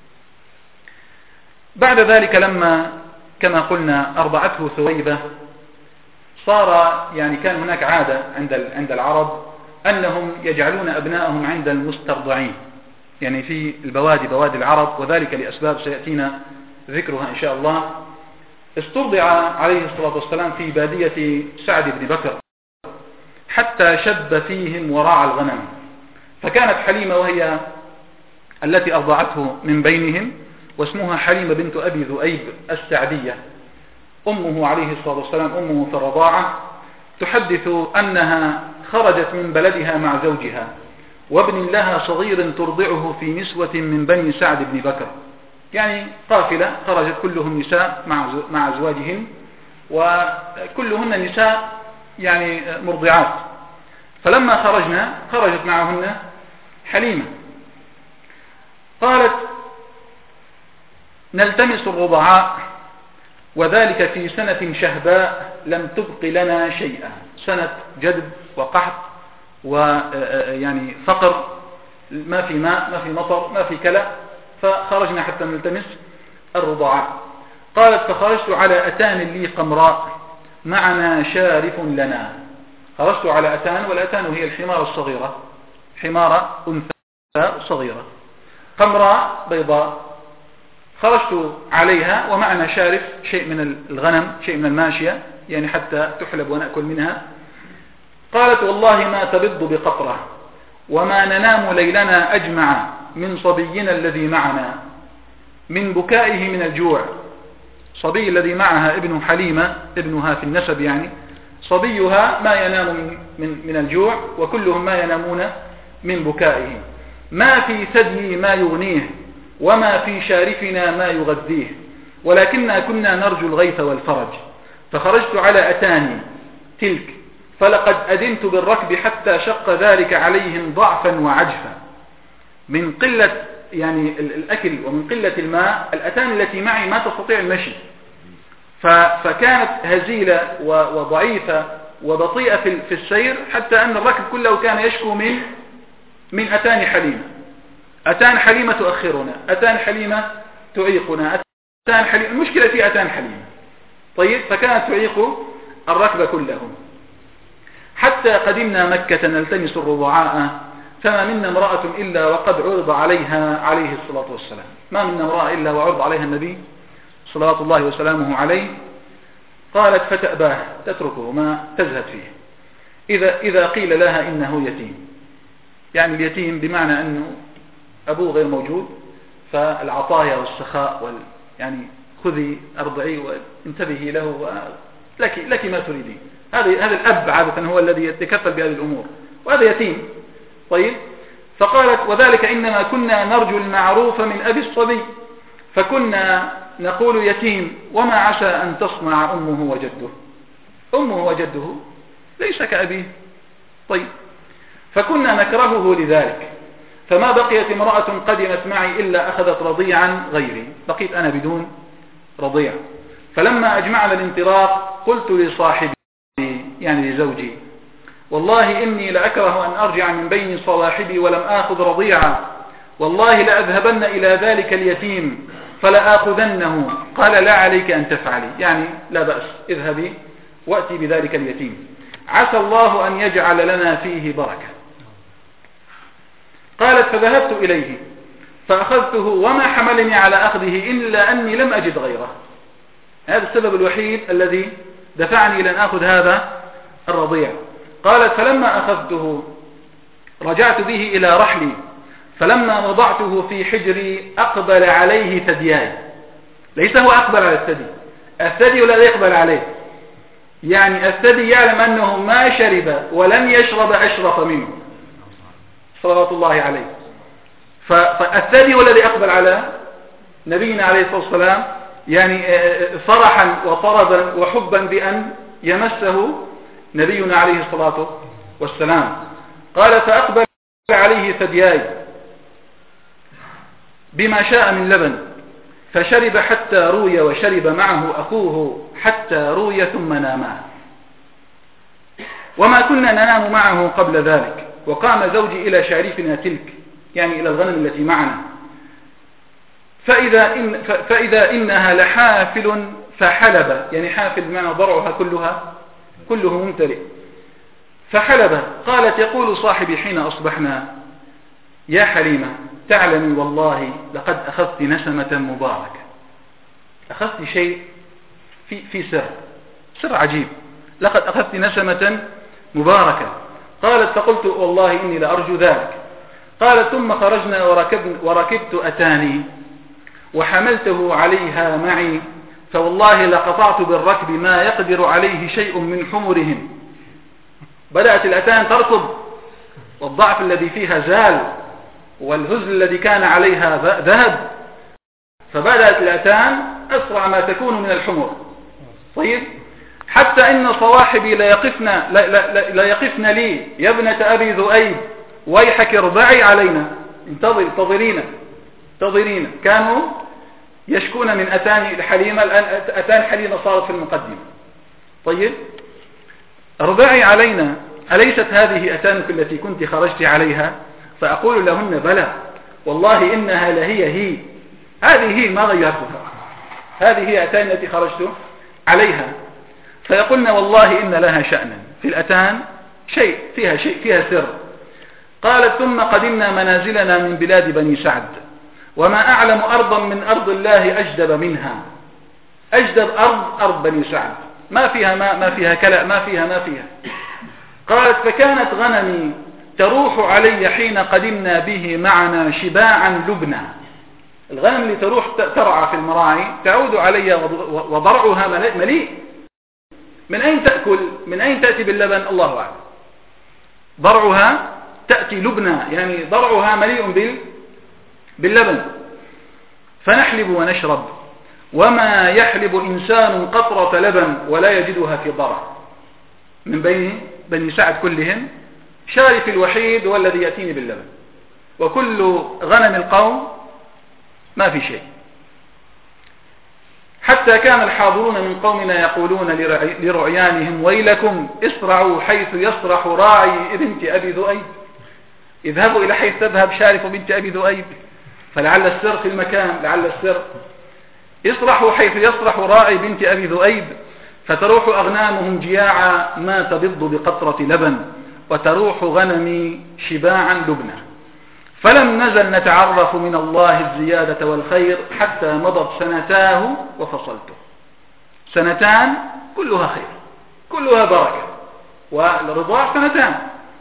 بعد ذلك لما كما قلنا أرضعته ثويبة، صار يعني كان هناك عادة عند عند العرب أنهم يجعلون أبنائهم عند المسترضعين، يعني في البوادي بوادي العرب، وذلك لأسباب سيأتينا ذكرها إن شاء الله. استرضع عليه الصلاة والسلام في بادية سعد بن بكر حتى شب فيهم ورعى الغنم. فكانت حليمة وهي التي أرضعته من بينهم، واسمها حليمة بنت أبي ذؤيب السعدية، أمه عليه الصلاة والسلام أمه في الرضاعة، تحدث أنها خرجت من بلدها مع زوجها وابن لها صغير ترضعه في نسوة من بني سعد بن بكر، يعني قافلة خرجت كلهم نساء مع أزواجهن، وكلهن نساء يعني مرضعات. فلما خرجنا خرجت معهن حليمة. قالت: نلتمس الرضعاء وذلك في سنة شهباء لم تبق لنا شيئا، سنة جدب وقحط ويعني فقر، ما في ماء ما في مطر ما في كلى، فخرجنا حتى نلتمس الرضعاء. قالت: فخرجت على أتان لي قمراء معنا شارف لنا. خرجت على أتان، والأتان هي الحمار الصغيرة، حمارة أنثى صغيرة، قمراء بيضاء. خرجت عليها ومعنا شارف، شيء من الغنم، شيء من الماشية، يعني حتى تحلب ونأكل منها. قالت: والله ما تبض بقطرة وما ننام ليلنا أجمع من صبينا الذي معنا من بكائه من الجوع. صبي الذي معها ابن حليمة، ابنها في النسب، يعني صبيها ما ينام من, من, من الجوع، وكلهم ما ينامون من بكائه. ما في ثدي ما يغنيه وما في شارفنا ما يغذيه، ولكننا كنا نرجو الغيث والفرج. فخرجت على أتاني تلك فلقد أدمت بالركب حتى شق ذلك عليهم ضعفا وعجفا، من قلة يعني الأكل ومن قلة الماء. الأتان التي معي ما تستطيع المشي، فكانت هزيلة وضعيفة وبطيئة في السير، حتى أن الركب كله كان يشكو من من أتان حليمة. أتان حليمة تؤخرنا، أتان حليمة تعيقنا، أتان حليمة، المشكلة في أتان حليمة. طيب، فكانت تعيق الركب كلهم. حتى قدمنا مكة نلتمس الرضعاء، فما منا امرأة إلا وقد عرض عليها عليه الصلاة والسلام، ما منا امرأة إلا وعرض عليها النبي صلوات الله وسلامه عليه. قالت: فتأباه، تتركه ما تزهد فيه. إذا, إذا قيل لها إنه يتيم، يعني اليتيم بمعنى أنه أبوه غير موجود، فالعطايا والسخاء وال يعني خذي أرضعي وانتبهي له لك, لك ما تريدين. هذا هذا الأب عادة هو الذي يتكفل بهذه الأمور، وهذا يتيم. طيب، فقالت: وذلك إنما كنا نرجو المعروف من أبي الصبي، فكنا نقول يتيم وما عسى أن تصنع أمه وجده. أمه وجده ليس كأبيه. طيب، فكنا نكرهه لذلك، فما بقيت امرأة قدمت معي إلا أخذت رضيعا غيري، بقيت أنا بدون رضيع. فلما أجمعنا الانطلاق قلت لصاحبي، يعني لزوجي: والله إني لأكره أن أرجع من بين صواحبي ولم آخذ رضيعا، والله لأذهبن إلى ذلك اليتيم فلآخذنه. قال: لا عليك أن تفعلي، يعني لا بأس، اذهبي وأتي بذلك اليتيم، عسى الله أن يجعل لنا فيه بركة. قالت: فذهبت إليه فأخذته، وما حملني على أخذه إلا أني لم أجد غيره. هذا السبب الوحيد الذي دفعني إلى أن أخذ هذا الرضيع. قالت: فلما أخذته رجعت به إلى رحلي، فلما وضعته في حجري أقبل عليه ثدياي. ليس هو أقبل على الثدي، الثدي ولا يقبل عليه، يعني الثدي يعلم أنه ما شرب ولن يشرب أشرف منه صلوات الله عليه. فالثدي هو الذي أقبل على نبينا عليه الصلاة والسلام، يعني فرحا وطربا وحبا بأن يمسه نبينا عليه الصلاة والسلام. قال: فأقبل عليه ثدياي بما شاء من لبن، فشرب حتى روي، وشرب معه أخوه حتى روي، ثم ناما. وما كنا ننام معه قبل ذلك. وقام زوجي إلى شارفنا تلك، يعني إلى الغنم التي معنا، فإذا, إن فإذا إنها لحافل فحلب، يعني حافل بمعنى ضرعها كلها كله ممتلئ، فحلب. قالت: يقول صاحبي حين أصبحنا: يا حليمة، تعلمي والله لقد أخذت نسمة مباركة، أخذت شيء في, في سر سر عجيب، لقد أخذت نسمة مباركة. قالت فقلت والله إني لأرجو ذلك. قالت ثم خرجنا وركبت, وركبت أتاني وحملته عليها معي، فوالله لقطعت بالركب ما يقدر عليه شيء من حمرهم. بدأت الأتان تركض، والضعف الذي فيها زال، والهزل الذي كان عليها ذهب، فبدأت الأتان أسرع ما تكون من الحمر. طيب، حتى إن صواحبي لا يقفن, لا, لا, لا, لا يقفن لي يا ابنة أبي ذؤيب ويحك ارضعي علينا، انتظر انتظرين انتظرين. كانوا يشكون من أتان حليمة، الآن أتان حليمة صارت في المقدمة. طيب، ارضعي علينا، أليست هذه أتانك التي كنت خرجت عليها؟ فأقول لهن بلى والله إنها لهي هي، هذه هي ما غيرتها، هذه هي أتان التي خرجت عليها. فيقولن والله إن لها شأنا، في الأتان شيء فيها شيء فيها سر. قالت ثم قدمنا منازلنا من بلاد بني سعد، وما أعلم أرضا من أرض الله أجدب منها. أجدب أرض أرض بني سعد، ما فيها ما, ما فيها كلا، ما فيها ما فيها. قالت فكانت غنمي تروح علي حين قدمنا به معنا شباعا لبنا. الغنم اللي تروح ترعى في المراعي تعود علي وضرعها مليء. من أين تأكل؟ من أين تأتي باللبن؟ الله أعلم. ضرعها تأتي لبنا، يعني ضرعها مليء باللبن. فنحلب ونشرب، وما يحلب إنسان قطرة لبن ولا يجدها في ضرع. من بين بني سعد كلهم شارف الوحيد هو الذي يأتيني باللبن، وكل غنم القوم ما في شيء. حتى كان الحاضرون من قومنا يقولون لرعيانهم ويلكم اسرعوا حيث يسرح راعي بنت أبي ذؤيب، اذهبوا إلى حيث تذهب شارف بنت أبي ذؤيب. فلعل السر في المكان، لعل السر. اسرحوا حيث يسرح راعي بنت أبي ذؤيب، فتروح أغنامهم جياعا ما تبض بقطرة لبن، وتروح غنمي شباعا لبنا. فلم نزل نتعرف من الله الزيادة والخير حتى مضت سنتاه وفصلته. سنتان كلها خير، كلها بركة، والرضاع سنتان.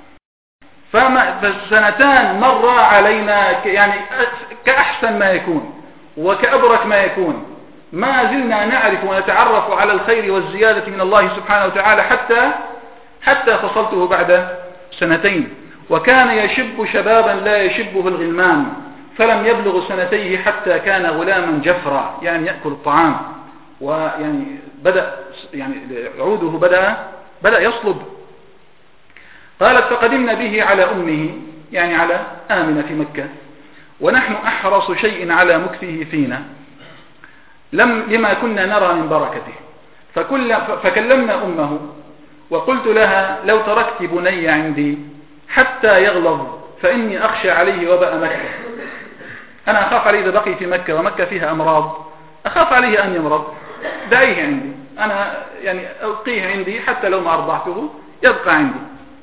فالسنتان مر علينا يعني كأحسن ما يكون وكأبرك ما يكون. ما زلنا نعرف ونتعرف على الخير والزيادة من الله سبحانه وتعالى حتى حتى فصلته بعد سنتين. وكان يشب شبابا لا يشبه الغلمان، فلم يبلغ سنتيه حتى كان غلاما جفرا، يعني يأكل الطعام، ويعني بدأ يعني عوده بدأ بدأ يصلب. قالت فقدمنا به على أمه، يعني على آمنة في مكة، ونحن أحرص شيء على مكثه فينا لم لما كنا نرى من بركته. فكل فكلمنا أمه وقلت لها لو تركت بني عندي حتى يغلظ فإني أخشى عليه وباء مكة. أنا أخاف عليه إذا بقي في مكة ومكة فيها أمراض، أخاف عليه أن يمرض، دعيه عندي، أنا يعني ألقيه عندي حتى لو ما أرضعته يبقى عندي.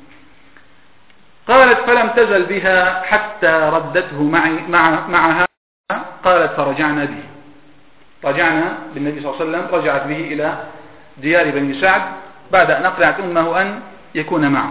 قالت فلم تزل بها حتى ردته معي مع معها. قالت فرجعنا به، رجعنا بالنبي صلى الله عليه وسلم، رجعت به إلى ديار بني سعد بعد أن أقنعت أمه أن يكون معه.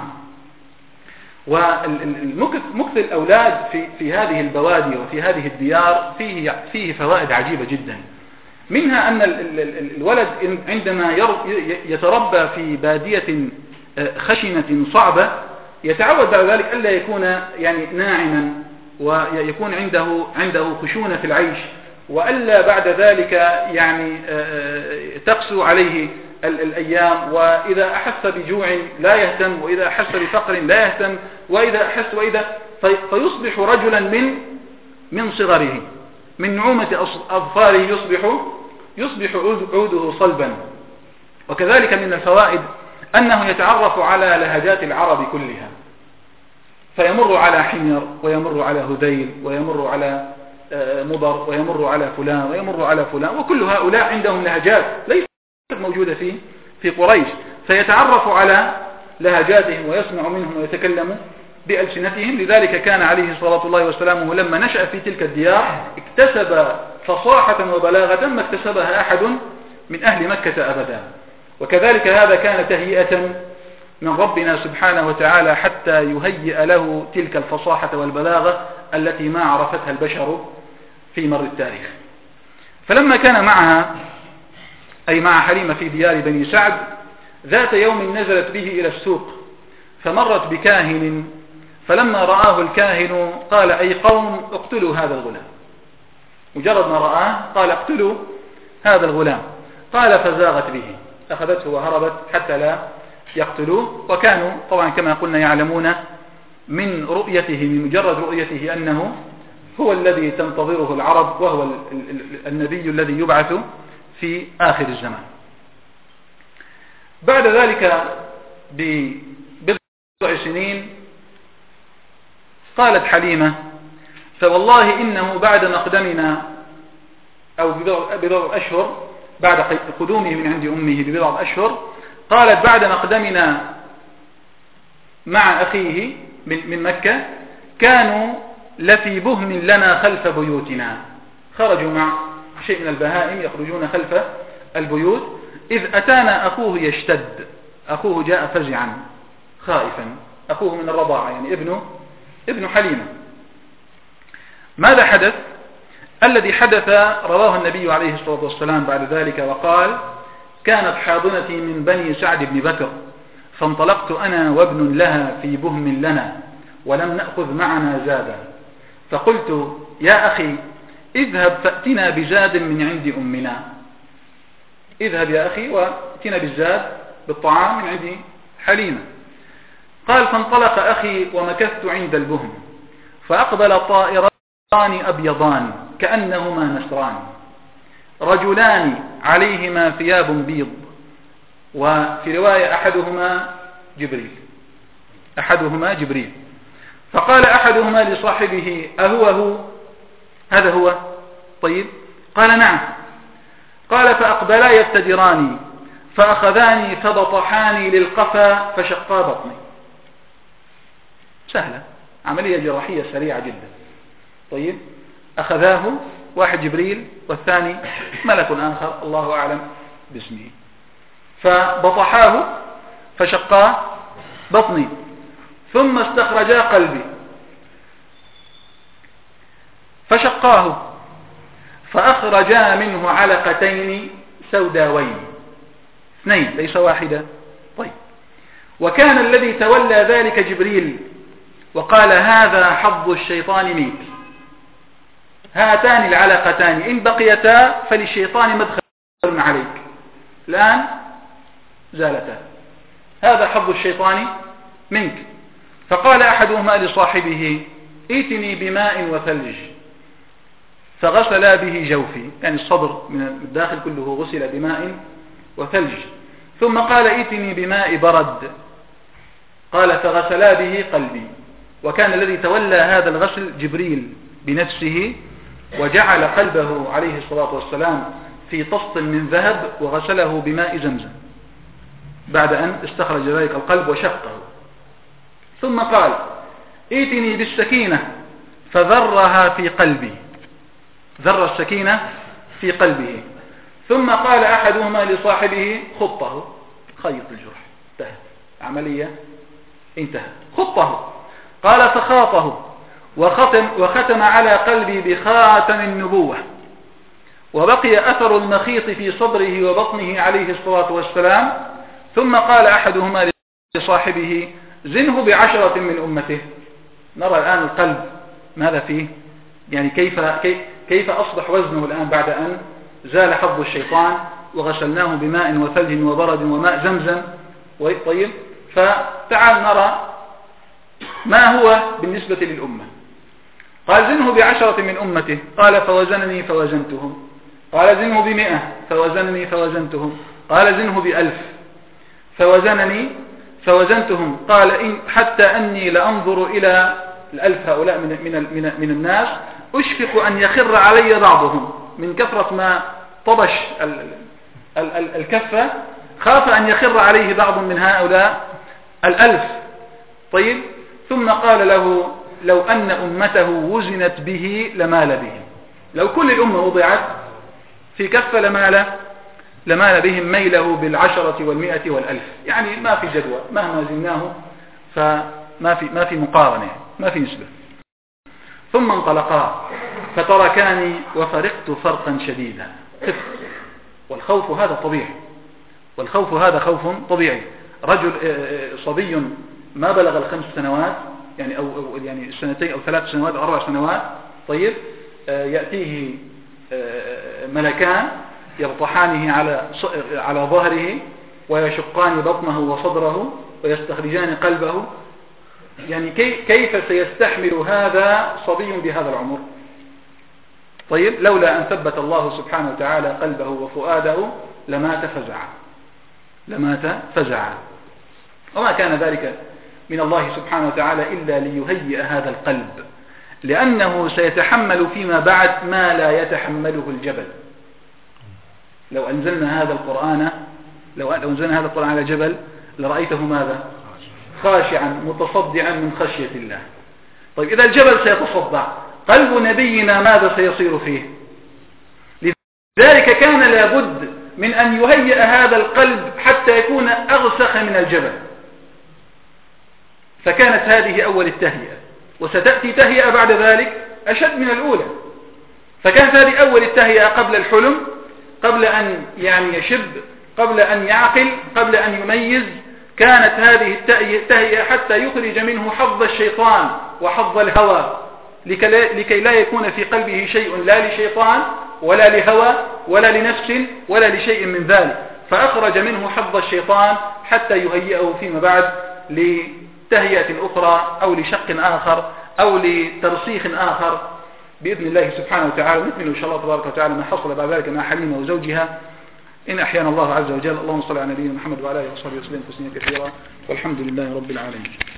والمكث الأولاد في في هذه البوادي وفي هذه الديار فيه فيه فوائد عجيبة جدا. منها أن الولد عندما يتربى في بادية خشنة صعبة يتعود بعد ذلك ألا يكون يعني ناعما، ويكون عنده عنده خشونة في العيش، وألا بعد ذلك يعني تقسو عليه الأيام، وإذا أحس بجوع لا يهتم، وإذا أحس بفقر لا يهتم، وإذا أحس وإذا فيصبح رجلا من من صغره، من نعومة أظفاره يصبح يصبح عوده صلبا. وكذلك من الفوائد أنه يتعرف على لهجات العرب كلها، فيمر على حمير، ويمر على هذيل، ويمر على مضر، ويمر على فلان، ويمر على فلان، وكل هؤلاء عندهم لهجات ليست موجودة في في قريش، فيتعرف على لهجاتهم ويسمع منهم ويتكلم بألسنتهم. لذلك كان عليه الصلاة الله وسلامه لما نشأ في تلك الديار اكتسب فصاحة وبلاغة ما اكتسبها أحد من أهل مكة أبدا. وكذلك هذا كان تهيئة من ربنا سبحانه وتعالى حتى يهيئ له تلك الفصاحة والبلاغة التي ما عرفتها البشر في مر التاريخ. فلما كان معها أي مع حليمة في ديار بني سعد ذات يوم نزلت به إلى السوق فمرت بكاهن، فلما رآه الكاهن قال أي قوم اقتلوا هذا الغلام. مجرد ما رآه قال اقتلوا هذا الغلام. قال فزاغت به، أخذته وهربت حتى لا يقتلوه. وكانوا طبعا كما قلنا يعلمون من رؤيته، من مجرد رؤيته أنه هو الذي تنتظره العرب، وهو النبي الذي يبعث في آخر الزمان. بعد ذلك ببضع سنين قالت حليمة فوالله إنه بعد مقدمنا أو ببضع أشهر بعد قدومه من عند أمه ببضع أشهر، قالت بعد مقدمنا مع أخيه من مكة كانوا لفي بهم لنا خلف بيوتنا، خرجوا مع شيء من البهائم يخرجون خلف البيوت، إذ أتانا أخوه يشتد، أخوه جاء فزعا خائفا، أخوه من الرضاعة يعني ابنه ابن حليمة. ماذا حدث؟ الذي حدث رواه النبي عليه الصلاة والسلام بعد ذلك وقال كانت حاضنتي من بني سعد بن بكر فانطلقت أنا وابن لها في بهم لنا ولم نأخذ معنا زادا، فقلت يا أخي اذهب فأتنا بزاد من عند أمنا، اذهب يا أخي وأتنا بالزاد بالطعام من عند حليمة. قال فانطلق أخي ومكثت عند البهم فأقبل طائران أبيضان كأنهما نسران، رجلان عليهما ثياب بيض، وفي رواية أحدهما جبريل أحدهما جبريل فقال أحدهما لصاحبه أهو هو هذا هو؟ طيب قال نعم. قال فأقبلا يبتدراني فأخذاني فبطحاني للقفا فشقا بطني. سهلة، عملية جراحية سريعة جدا. طيب أخذاه واحد جبريل والثاني ملك آخر الله أعلم باسمه، فبطحاه فشقا بطني ثم استخرجا قلبي فشقاه فأخرجا منه علقتين سوداوين، اثنين ليس واحدة. طيب وكان الذي تولى ذلك جبريل وقال هذا حظ الشيطان منك، هاتان العلقتان إن بقيتا فللشيطان مدخل عليك، الآن زالتا، هذا حظ الشيطان منك. فقال أحدهما لصاحبه ائتني بماء وثلج فغسلا به جوفي، يعني الصدر من الداخل كله غسل بماء وثلج، ثم قال ائتني بماء برد، قال فغسلا به قلبي. وكان الذي تولى هذا الغسل جبريل بنفسه، وجعل قلبه عليه الصلاة والسلام في طست من ذهب وغسله بماء زمزم بعد أن استخرج ذلك القلب وشقه، ثم قال ائتني بالسكينة فذرها في قلبي، ذر السكينة في قلبه. ثم قال أحدهما لصاحبه خطه، خيط الجرح، انتهت عملية انتهت، خطه. قال فخاطه وختم, وختم على قلبي بخاتم النبوة، وبقي أثر المخيط في صدره وبطنه عليه الصلاة والسلام. ثم قال أحدهما لصاحبه زنه بعشرة من أمته. نرى الآن القلب ماذا فيه، يعني كيف, كيف, كيف أصبح وزنه الآن بعد أن زال حظ الشيطان وغسلناه بماء وثلج وبرد وماء زمزم. طيب فتعال نرى ما هو بالنسبة للأمة. قال زنه بعشرة من أمته، قال فوزنني فوزنتهم، قال زنه بمئة فوزنني فوزنتهم، قال زنه بألف فوزنني فوزنتهم، قال إن حتى أني لأنظر إلى الألف هؤلاء من, من, من, من الناس أشفق أن يخر علي بعضهم من كثرة ما طبش ال ال ال الكفة، خاف أن يخر عليه بعض من هؤلاء الألف. طيب ثم قال له لو أن أمته وزنت به لمال بهم، لو كل الأمة وضعت في كفة لمال لمال بهم ميله بالعشرة والمئة والألف، يعني ما في جدوى، مهما زلناه فما في ما في مقارنة، ما في نسبة. ثم انطلقا فتركاني وفرقت فرقا شديدا. والخوف هذا طبيعي، والخوف هذا خوف طبيعي. رجل صبي ما بلغ الخمس سنوات، يعني أو يعني سنتين أو ثلاث سنوات أو أربع سنوات، طيب يأتيه ملكان يبطحانه على على ظهره ويشقان بطنه وصدره ويستخرجان قلبه. يعني كيف سيستحمل هذا صبي بهذا العمر؟ طيب لولا أن ثبت الله سبحانه وتعالى قلبه وفؤاده لمات فزعا، لمات فزعا. وما كان ذلك من الله سبحانه وتعالى إلا ليهيئ هذا القلب، لأنه سيتحمل فيما بعد ما لا يتحمله الجبل. لو أنزلنا هذا القرآن لو أنزلنا هذا القرآن على جبل لرأيته ماذا؟ خاشعا متصدعا من خشية الله. طيب إذا الجبل سيتصدع، قلب نبينا ماذا سيصير فيه؟ لذلك كان لابد من أن يهيئ هذا القلب حتى يكون أغسخ من الجبل. فكانت هذه أول التهيئة، وستأتي تهيئة بعد ذلك أشد من الأولى. فكانت هذه أول التهيئة قبل الحلم، قبل أن يعني يشب، قبل أن يعقل، قبل أن يميز. كانت هذه التهيئة حتى يخرج منه حظ الشيطان وحظ الهوى، لكي لا يكون في قلبه شيء لا لشيطان ولا لهوى ولا لنفس ولا لشيء من ذلك. فأخرج منه حظ الشيطان حتى يهيئه فيما بعد لتهيئة أخرى أو لشق آخر أو لترسيخ آخر بإذن الله سبحانه وتعالى. نكمل إن شاء الله تبارك وتعالى ما حصل بعد ذلك مع حليمة وزوجها إن أحيانا الله عز وجل. اللهم صل على نبينا محمد وعلى آله وصحبه وسلم تسليما كثيرا، والحمد لله رب العالمين.